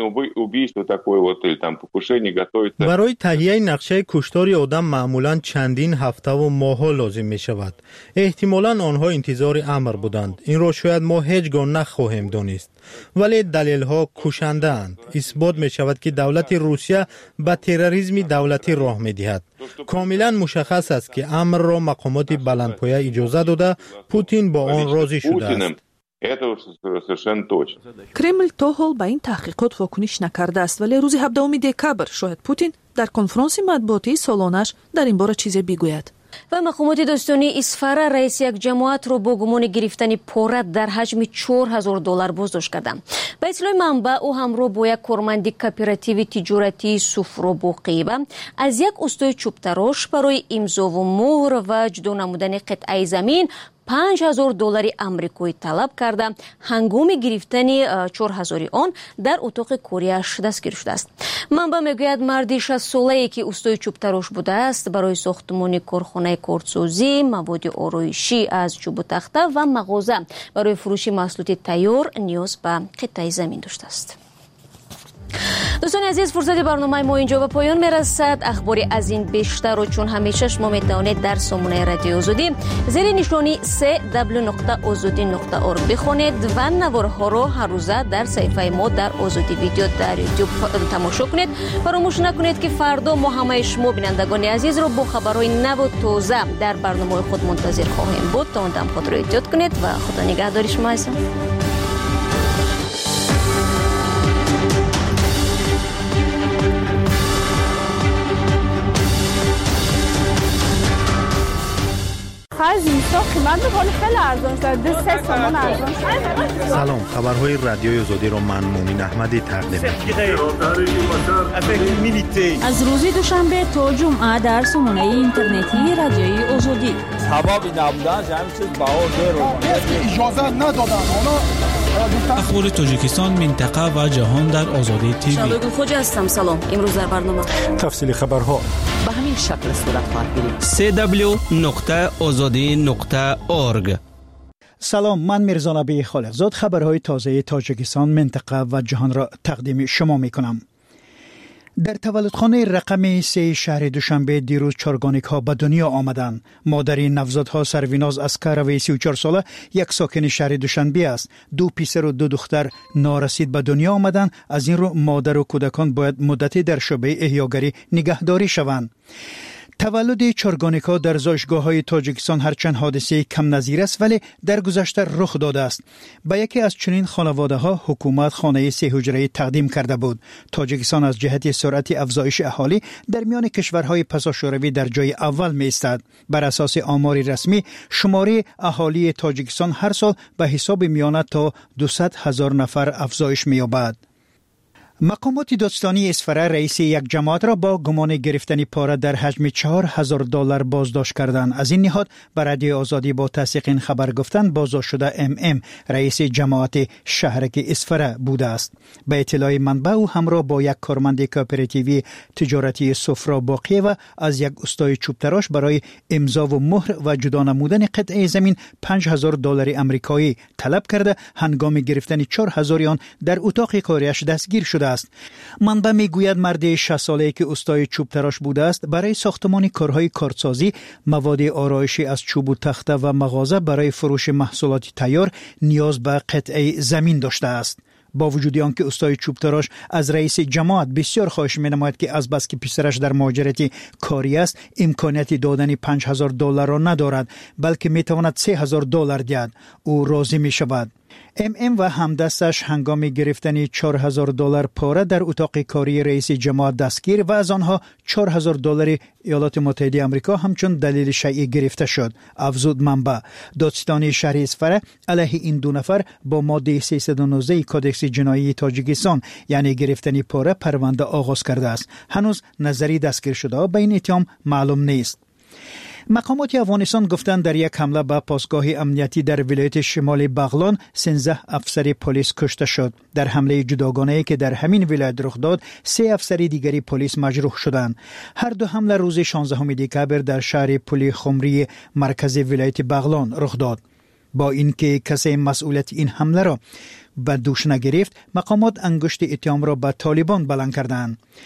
برای تهیه نقشه کشتار آدم معمولاً چندین هفته و ماه‌ها لازم می شود. احتمالاً آنها انتظار امر بودند. این را شاید ما هیچگاه نخواهیم دانست. ولی دلیل ها کشنده اند. اثبات می شود که دولت روسیه به تروریسم دولتی راه می دهد. کاملا مشخص است که امر را مقامات بلندپایه اجازه داده، پوتین با آن راضی شده است. кремл то ҳол ба ин таҳқиқот вокуниш накардааст, вале рӯзи ҳабдуми декабр шояд Путин дар конфронси матбуотии солонааш дар ин бора чизе бигӯяд. ва мақомоти достони Исфара раиси як ҷамоатро бо гумони гирифтани пора дар ҳаҷми чор ҳазор доллар боздошт карданд. ба иттилои манбаъ ӯ ҳамроҳ бо як корманди кооперативи тиҷоратии Суфро Боқиева аз як устои чӯбтарош барои имзову муҳр ва ҷудо намудани қитъаи замин панҷ ҳазор доллари амрикоӣ талаб карда ҳангоми гирифтани чор ҳазори он дар утоқи корияш дастгир шудааст. манбаъ мегӯяд марди шастсолае ки устои чӯбтарош будааст барои сохтмони корхонаи кортсозӣ, маводи ороишӣ аз чӯбу тахта ва мағоза барои фурӯши маҳсулоти тайёр ниёз ба қитъаи замин доштааст. дӯстони азиз, фурсати барномаи мо инҷо ба поён мерасад. ахбори аз ин бештару чун ҳамеша шумо метавонед дар сомонаи Радиои Озодӣ зери нишони се дабл ю нуқта озодӣ нуқта орг бихонед ва наворҳоро ҳаррӯза дар саҳифаи мо дар Озодӣ видео дар YouTube тамошо кунед. фаромӯш накунед ки фардо мо ҳамаи шумо бинандагони азизро бо хабарҳои наву тоза дар барномаҳои худ мунтазир хоҳем буд. то он дам худро эҳтиёт кунед ва худо нигаҳдори шумо азизон. سلام، خبرهای رادیوی آزادی را من مومین احمدی تقدیم می‌کنم. از روز دوشنبه تا جمعه در سامانه اینترنتی رادیوی آزادی. سبب نبودن همین چیز باور اجازه ندادن. اخبار تاجیکستان، منطقه و جهان در آزادی تیوی. شادو خوجا هستم. سلام. امروز در برنامه تفصیل خبرها به همین شکل صورت خواهد گرفت. سه دبلیو نقطه آزادی نقطه اورگ. سلام، من میرزا نبی خالقزاد خبرهای تازه تاجیکستان، منطقه و جهان را تقدیم شما میکنم. در تولدخانه رقم سه شهر دوشنبه دیروز چارگانیک ها به دنیا آمدند. مادری نوزادها سرویناز اسکروی سی و چهار ساله یک ساکن شهر دوشنبه است. دو پسر و دو دختر نارسید به دنیا آمدند. از این رو مادر و کودکان باید مدتی در شعبه احیاگری نگهداری شوند. تولد چارگانیکا در زایشگاه‌های تاجیکستان هرچند حادثه کم نظیر است ولی در گذشته رخ داده است. به یکی از چنین خانواده‌ها حکومت خانه سه حجره‌ای تقدیم کرده بود. تاجیکستان از جهت سرعت افزایش اهالی در میان کشورهای پساشوروی در جای اول می‌ایستد. بر اساس آمار رسمی شماره اهالی تاجیکستان هر سال به حساب میانه تا دویست هزار نفر افزایش می‌یابد. مقامات دادستانی اصفهان رئیس یک جماعت را با گمان گرفتن پاره در حجم چهار هزار دلار بازداشت کردند. از این نهاد بر رادیو آزادی با تصدیق این خبر گفتند بازداشت شده ام ام رئیس جماعت شهرک اصفهان بوده است. به اطلاع منبع او همراه با یک کارمند کооپراتیوی تجارتی سفرا باقیه از یک استای چوبتراش برای امضا و مهر و جدا نمودن قطعه زمین پنج هزار دلار آمریکایی طلب کرده هنگام گرفتن چهار هزار آن در اتاق کاریش دستگیر شده است. منبع میگوید مرد شصت ساله‌ای که استای چوب تراش بوده است برای ساختمان کارهای کارسازی، مواد آرایشی از چوب و تخته و مغازه برای فروش محصولات تیار نیاز به قطعه زمین داشته است. با وجود آنکه استای چوب تراش از رئیس جماعت بسیار خواهش می‌نماید که از بس که پسرش در مهاجرت کاری است امکانیت دادن پنج هزار دلار را ندارد بلکه میتواند سه هزار دلار دهد، او راضی میشود. ام ام و همدستش هنگام گرفتن چهار هزار دلار پاره در اتاق کاری رئیس جماعت دستگیر و از آنها چهار هزار دلار ایالات متحده آمریکا همچون دلیل شیعی گرفته شد. افزود منبع دادستانی شهر اصفهان علیه این دو نفر با ماده سیصد و نوزده کدکس جنایی تاجیکستان یعنی گرفتن پاره پرونده آغاز کرده است. هنوز نظری دستگیر شده به این اتهام معلوم نیست. مقامات افغانستان گفتند در یک حمله به پاسگاه امنیتی در ولایت شمال بغلان سیزده افسر پلیس کشته شد. در حمله جداگانه‌ای که در همین ولایت رخ داد سه افسر دیگری پلیس مجروح شدند. هر دو حمله روز شانزدهم دکبر در شهر پلی خمری مرکزی ولایت بغلان رخ داد. با اینکه کسی مسئولیت این حمله را به دوش نگرفت، مقامات انگشت اتهام را به طالبان بلند کردند.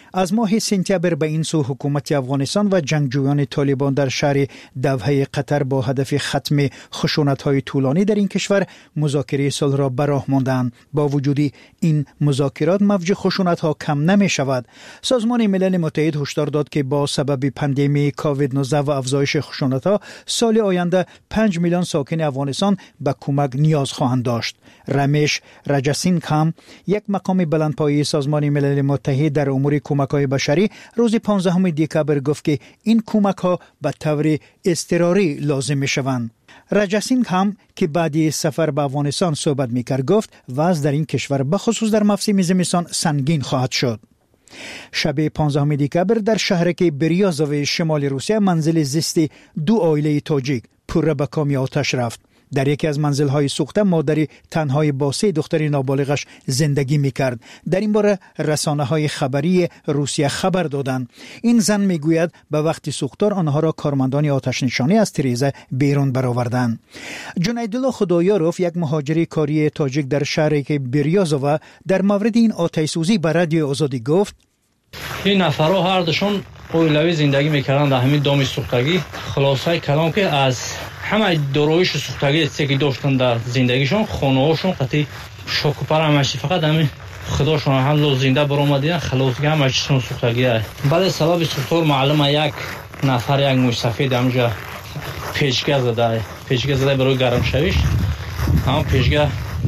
از ماه سپتامبر به این سو حکومت افغانستان و جنگجویان طالبان در شهر دوحه قطر با هدف ختم خشونت‌های طولانی در این کشور مذاکره صلح را به راه ماندند. با وجود این مذاکرات موج خشونت‌ها کم نمی‌شود. سازمان ملل متحد هشدار داد که با سبب پاندمی کووید نوزده و افزایش خشونت‌ها سال آینده پنج میلیون ساکن افغانستان به کمک نیاز خواهند داشت. رمیش رجاسینگهام، یک مقام بلندپایه سازمان ملل متحد در امور کمک‌های بشری، روز پانزدهم دکبر گفت که این کمک‌ها به طور اضطراری لازم می‌شوند. رجاسینگهام که بعد سفر به افغانستان صحبت می‌کرد گفت وضع در این کشور به خصوص در موسم زمستان سنگین خواهد شد. شب پانزدهم دکبر در شهرک بریازوف شمال روسیه منزل زیست دو عائله تاجیک پر به کامی آتش رفت. در یکی از منزل‌های سوخته مادری تنهای با سه دختر نابالغش زندگی می‌کرد. در این باره رسانه‌های خبری روسیه خبر دادند. این زن می‌گوید به وقت سوختار آنها را کارمندان آتش نشانی از تریزه بیرون برآوردند. جنیدالله خدایاروف، یک مهاجر کاری تاجیک در شهر بریازوف، در مورد این آتش سوزی به رادیو آزادی گفت: این نفرها هر دوشون اویلوی زندگی می‌کردند در همین دام سوختگی. خلاصه کلام که از همه دارایش سوختگی که داشتن در زندگیشون، خانه‌هاشون قطعی شوک و پر همش فقط همین خداشون هم لو زنده برآمدن، خلاص همه چیزشون سوختگیه. بعد سبب سوختور معلومه یک نفر یک موش سفید همونجا پیچگاه زده پیچگاه زده برای گرم شویش. هم پیچگاه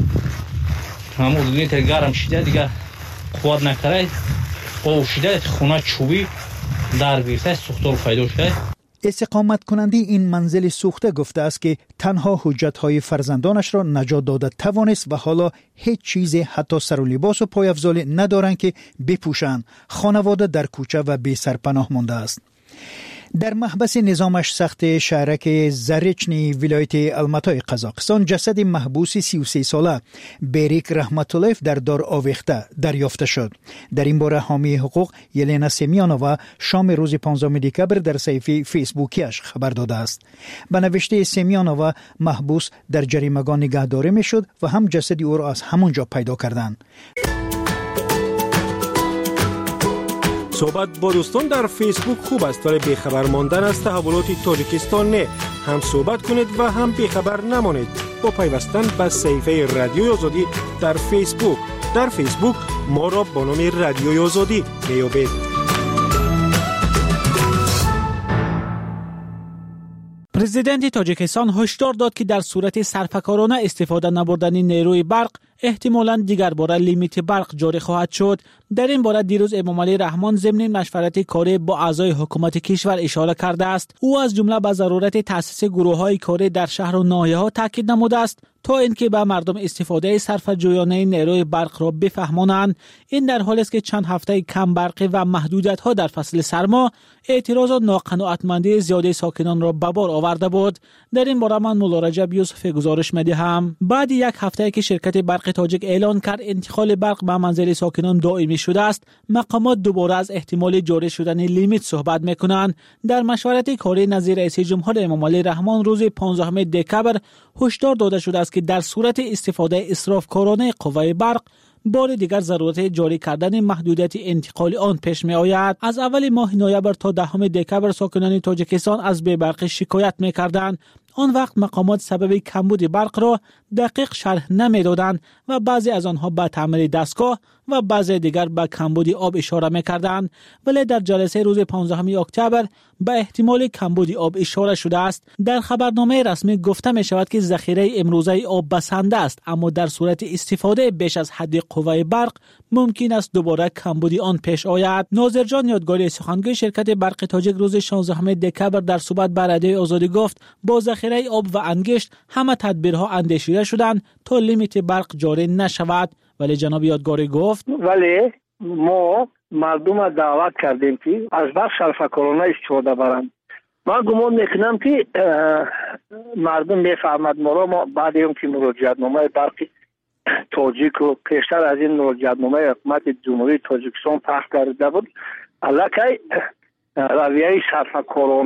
هم اونجوری تا گرم شده دیگه قوت نکرد، او شده خونه چوبی در گرفته سوختور پیدا شده. استقامت کننده این منزل سوخته گفته است که تنها حجت‌های فرزندانش را نجات داده توانست و حالا هیچ چیز حتی سر و لباس و پایافزال ندارند که بپوشند. خانواده در کوچه و بی سرپناه مانده است. در محبس نظامش سخت شهرک زرچنی ولایت الماتای قزاقستان جسد محبوس سی و سه ساله بریک رحمت‌الله در دار آویخته دریافت شد. در این باره حامی حقوق یلینا سمیانووا شام روز پانزدهم دکبر در صفحه فیسبوکیش خبر داده است. به نوشته سمیانووا محبوس در جریمه‌گاه نگهداری میشد و هم جسد او را از همونجا پیدا کردند. صحبت با دوستان در فیسبوک خوب است ولی بیخبر ماندن از تحولات تاجیکستان نه. هم صحبت کنید و هم بیخبر نمانید با پیوستن به صفحه رادیوی آزادی در فیسبوک. در فیسبوک ما را با نام رادیوی آزادی میابید. پرزیدنت تاجیکستان هشدار داد که در صورت سرفکارانه استفاده نبردن نیروی برق احتمالاً دیگر باره لیمیت برق جاری خواهد شد. در این باره دیروز امام علی رحمان ضمن مشورت کاری با اعضای حکومت کشور اشاره کرده است. او از جمله به ضرورت تأسیس گروه‌های کاری در شهر و ناحیه‌ها تاکید نموده است تا اینکه به مردم استفاده صرفه‌جویانه نیروی برق را بفهمانند. این در حالی است که چند هفته کم برق و محدودیت‌ها در فصل سرما اعتراض و ناقناعتمندی زیاد ساکنان را به بار آورده بود. در این باره من مولا رجب یوسفی گزارش می‌دهم. بعد یک هفته که شرکت برق تاجیک اعلان کرد انتقال برق به منزل ساکنان دائمی شده است، مقامات دوباره از احتمال جاری شدن لیمیت صحبت می‌کنند. در مشورت کاری نظیر رئیس جمهور امام علی رحمان روز پانزدهم دکبر هشدار داده شده است که در صورت استفاده اسرافکارانه قوه برق بار دیگر ضرورت جاری کردن محدودیت انتقال آن پیش می آید. از اول ماه نوامبر تا دهم دکبر ساکنان تاجیکستان از بی برق شکایت می کردند. آن وقت مقامات سبب کمبود برق را دقیق شرح نمی دادند و بعضی از آنها به تعمیر دستگاه و بعضی دیگر به کمبود آب اشاره می کردند. ولی در جلسه روز پانزدهم اکتبر به احتمال کمبود آب اشاره شده است. در خبرنامه رسمی گفته می شود که ذخیره امروزه آب بسنده است، اما در صورت استفاده بیش از حد قوه برق ممکن است دوباره کمبود آن پیش آید. ناظر جان یادگاری سخنگوی شرکت برق تاجیک روز شانزدهم دکبر در صحبت با رادیو آزادی گفت با ذخیره آب و انگشت همه تدبیرها اندیشیده شدند تا لیمیت برق جاری نشود. ولی جناب یادگاری گفت ولی ما مردم را دعوت کردیم که از برق صرفه‌کارانه استفاده برند. من گمان میکنم که مردم بفهمد ما را. ما بعد این که مراجعتنامه برق تاجیک و پیشتر از این مراجعتنامه حکومت جمهوری تاجیکستان پخش کرده بود، الکی رویه صرفه‌کارانه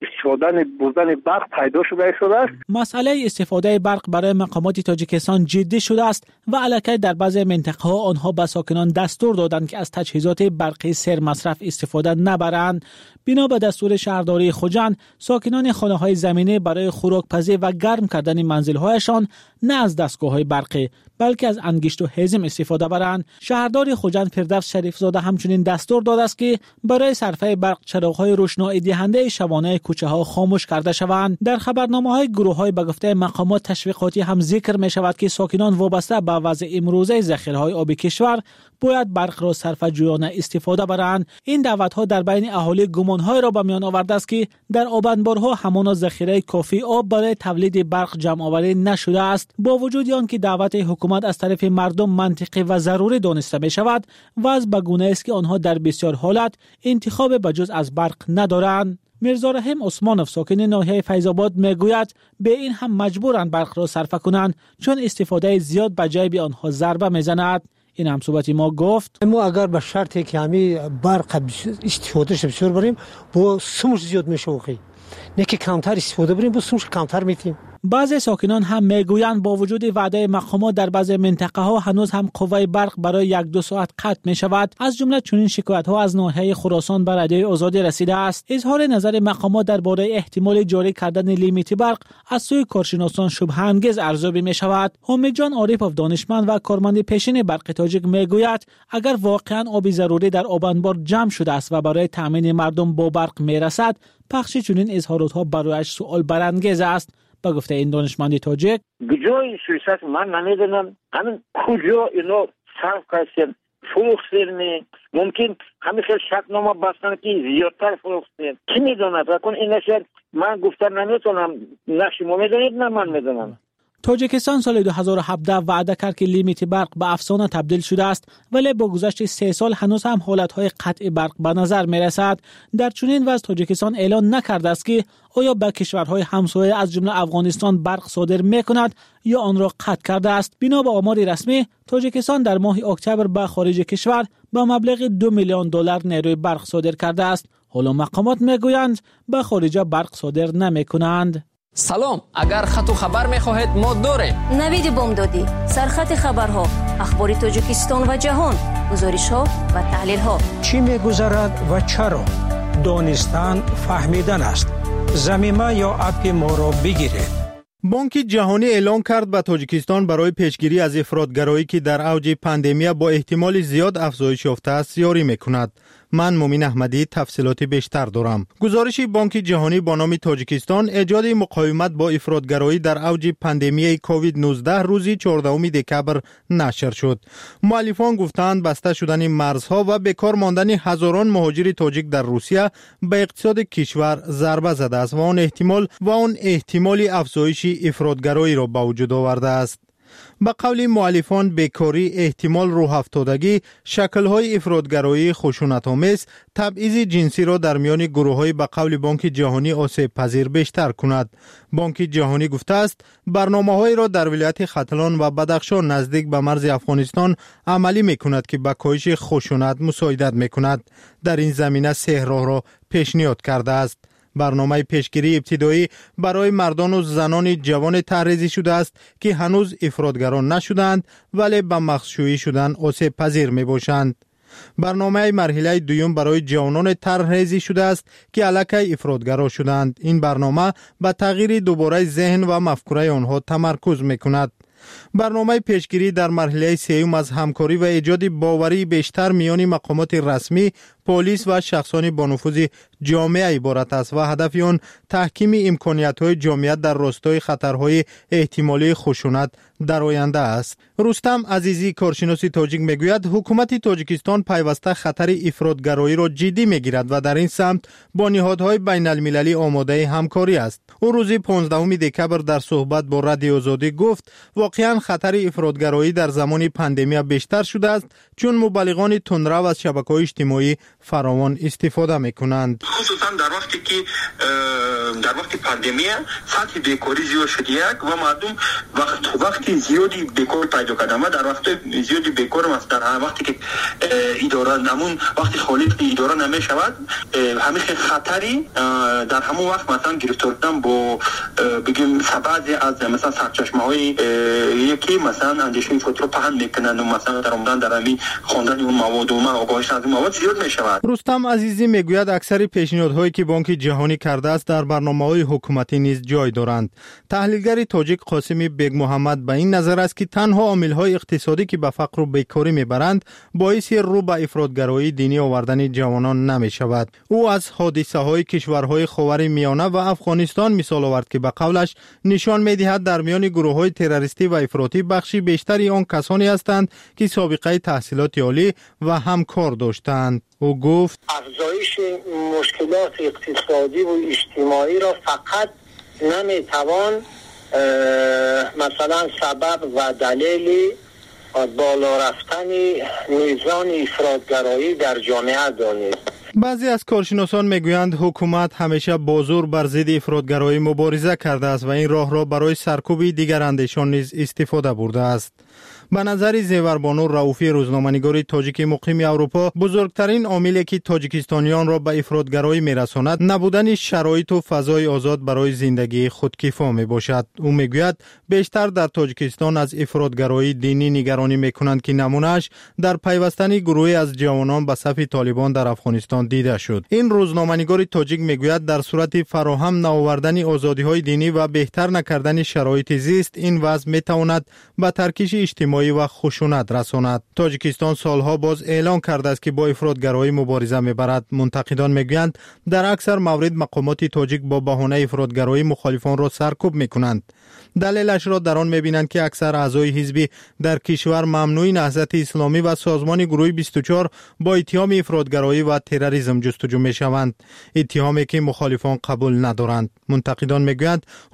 استفاده بردن برق پیدا شده شده است. مسئله استفاده برق برای مقامات تاجیکستان جدی شده است و الکی در بعضی منطقه ها آنها به ساکنان دستور دادند که از تجهیزات برقی سر مصرف استفاده نبرند. بنا به دستور شهرداری خوجند، ساکنان خانه های زمینی برای خوراکپزی و گرم کردن منزل هایشان نه از دستگاه های برقی بلکه از انگشت و هیزم استفاده برند. شهردار خوجند فردوس شریف زاده همچنین دستور داده است که برای صرفه برق چراغ های روشنایی دهنده شبانه کوچه ها خاموش کرده شوند. در خبرنامه های گروه های به گفته مقامات تشویقاتی هم ذکر می شود که ساکنان وابسته به وضع امروزه ذخیره های آبی کشور باید برق را صرفه جویانه استفاده برند. این دعوت ها در بین اهالی گمان های را به میان آورده است که در آبانبارها همان ذخیره کافی آب برای تولید برق جمع آوری نشده است. با وجود آن که دعوت حکومت از طرف مردم منطقی و ضروری دانسته می شود، وضع به گونه است که آنها در بسیار حالت انتخاب بجز از برق ندارند. میرزا رحیم عثمانوف ساکن ناحیه فیض‌آباد میگوید به این هم مجبورند برق را صرفه کنند چون استفاده زیاد به جیب آنها ضربه میزند. این هم صحبت ما گفت ما اگر به شرطی که همی برق استفاده شه بسیار بریم با سومش زیاد میشه وقتی نه که کمتر استفاده بریم با سومش کمتر میتیم. بعضی ساکنان هم میگویند با وجود وعده مقامات در بعضی منطقه ها هنوز هم قوه برق برای یک دو ساعت قطع می شود. از جمله چنین شکایت ها از ناحیه خراسان به رادیوی آزادی رسیده است. اظهار نظر مقامات درباره احتمال جاری کردن لیمیت برق از سوی کارشناسان شبهه انگیز ارزیابی می شود. حمید جان عارفوف دانشمند و کارمند پیشین برق تاجیک میگوید اگر واقعا آب ضروری در آبانبار جمع شده است و برای تامین مردم با برق می رسد، پخش چنین اظهارات ها برایش سوال برانگیز است. با گفته این دانشمند تاجیک کجای سویسات من نمیدونم همین کجا اینو صرف کردن فروختن ممکن همین خیلی شرطنامه بستن که زیادتر فروختن کی میدونه فکر این نشه من گفتم نمیتونم نه شما میدونید نه من میدونم. تاجیکستان سال دو هزار و هفده وعده کرد که لیمیت برق به افسانه تبدیل شده است ولی با گذشت سه سال هنوز هم حالتهای قطع برق به نظر می رسد. در چنین وضع تاجیکستان اعلان نکرده است که آیا به کشورهای همسایه از جمله افغانستان برق صادر می کند یا آن را قطع کرده است. بنا به آمار رسمی تاجیکستان در ماه اکتبر به خارج کشور با مبلغ دو میلیون دلار نیروی برق صادر کرده است. حالا مقامات می گویند به خارج برق صادر نمی کنند. سلام، اگر خط و خبر می‌خواهید ما داریم. نوید بامدادی، سرخط خبرها، اخبار تاجیکستان و جهان، گزارش‌ها و تحلیل‌ها. چی می‌گذرد و چرا؟ دانستن فهمیدن است. زمینه یا اپ ما را بگیرید. بانک جهانی اعلام کرد به تاجیکستان برای پیشگیری از افراطگرایی که در اوج پاندمی با احتمال زیاد افزایش یافته است یاری می‌کند. من مومین احمدی تفصیلات بیشتر دارم. گزارش بانک جهانی با نام تاجیکستان ایجاد مقاومت با افراطگرایی در اوج پاندمی کووید نوزده روزی چهاردهم دکبر نشر شد. مؤلفان گفتند بسته شدن مرزها و بیکار ماندن هزاران مهاجر تاجیک در روسیه به اقتصاد کشور ضربه زده است و آن احتمال و آن احتمال افزایش افراطگرایی را به وجود آورده است. به قول مؤلفان بیکاری، احتمال روح افتادگی، شکل‌های افراطگرایی خشونت‌آمیز، تبعیض جنسی را در میان گروه‌های به قول بانک جهانی آسیب پذیر بیشتر کند. بانک جهانی گفته است برنامه‌هایی را در ولایت ختلان و بدخشان نزدیک به مرز افغانستان عملی می‌کند که به کاهش خشونت مساعدت می‌کند. در این زمینه سه راه را پیشنهاد کرده است. برنامه پیشگیری ابتدایی برای مردان و زنان جوان طرحریزی شده است که هنوز افراطگران نشدند ولی به مخشویی شدن آسیب پذیر می باشند. برنامه مرحله دوم برای جوانان طرحریزی شده است که الکی افراطگرا شدند. این برنامه به تغییر دوباره ذهن و مفکوره آنها تمرکز می کند. برنامه پیشگیری در مرحله سوم از همکاری و ایجاد باوری بیشتر میان مقامات رسمی، پلیس و شخصان با نفوذ جامعه عبارت است و هدف آن تحکیم امکانیت‌های جامعیت در راستای خطرهای احتمالی خشونت در آینده است. رستم عزیزی کارشناس تاجیک میگوید حکومت تاجیکستان پیوسته خطر افراطگرایی را جدی میگیرد و در این سمت با نهادهای بین المللی آماده همکاری است. او روز پانزدهم دکبر در صحبت با رادیو آزادی گفت واقعا خطر افراطگرایی در زمان پاندمی بیشتر شده است چون مبلغان تندرو از شبکه‌های اجتماعی فراوان استفاده میکنند. خصوصا در وقتی که در وقت پاندمی سطح بیکاری زیاد شده یک و مردم وقت وقتی زیادی بیکار پیدا کردن و در وقت زیادی بیکار است در وقتی که اداره نمون وقتی خالی اداره نمیشود همیشه خطری در همون وقت مثلا گرفتار شدن با بگیم بعضی از مثلا سرچشمه‌های یکی مثلا اندیشه فوتو پهن میکنن و مثلا در عمدن در همین خواندن اون مواد و من آگاهی از اون مواد زیاد میشود. رستم عزیزی میگوید اکثر پیشنهادهایی که بانک جهانی کرده است در برنامه‌های حکومتی نیز جای دارند. تحلیلگر تاجیک قاسمی بیگ محمد به این نظر است که تنها عامل‌های اقتصادی که به فقر و بیکاری میبرند باعث رو به افراطگرایی دینی آوردن جوانان نمیشود. او از حادثه‌های کشورهای خاور میانه و افغانستان مثال آورد که به قولش نشان می‌دهد در میان گروه‌های تروریستی و افراطی بخشی بیشتری آن کسانی هستند که سابقه تحصیلات عالی و همکار داشتند. او گفت افزایش مشکلات اقتصادی و اجتماعی را فقط نمیتوان مثلا سبب و دلیل بالا رفتن میزان افراطگرایی در جامعه دانست. بعضی از کارشناسان میگویند حکومت همیشه با زور بر ضد افراطگرایی مبارزه کرده است و این راه را برای سرکوب دیگر اندیشان نیز استفاده برده است. به نظر زیوربانو رؤوفی روزنامه‌نگار تاجیک مقیم اروپا بزرگترین عاملی که تاجیکستانیان را به افراطگرایی میرساند نبودن شرایط و فضای آزاد برای زندگی خودکفا میباشد. او میگوید بیشتر در تاجیکستان از افراطگرایی دینی نگرانی میکنند که نمونهش در پیوستن گروهی از جوانان به صف طالبان در افغانستان دیده شد. این روزنامه‌نگار تاجیک میگوید در صورت فراهم نآوردن آزادی‌های دینی و بهتر نکردن شرایط زیست این وضع میتواند به ترکیش اجتماعی و خشونت رساند. تاجیکستان سالها باز اعلان کرده است که با افراطگرایی مبارزه میبرد. منتقدان میگویند در اکثر موارد مقامات تاجیک با بهانه افراطگرایی مخالفان را سرکوب میکنند. دلیلش را در آن میبینند که اکثر اعضای حزبی در کشور ممنوع نهضت اسلامی و سازمان گروه بیست و چهار با اتهام افراطگرایی و تروریسم جستجو میشوند، اتهامی که مخالفان قبول ندارند. منتقدان میگویند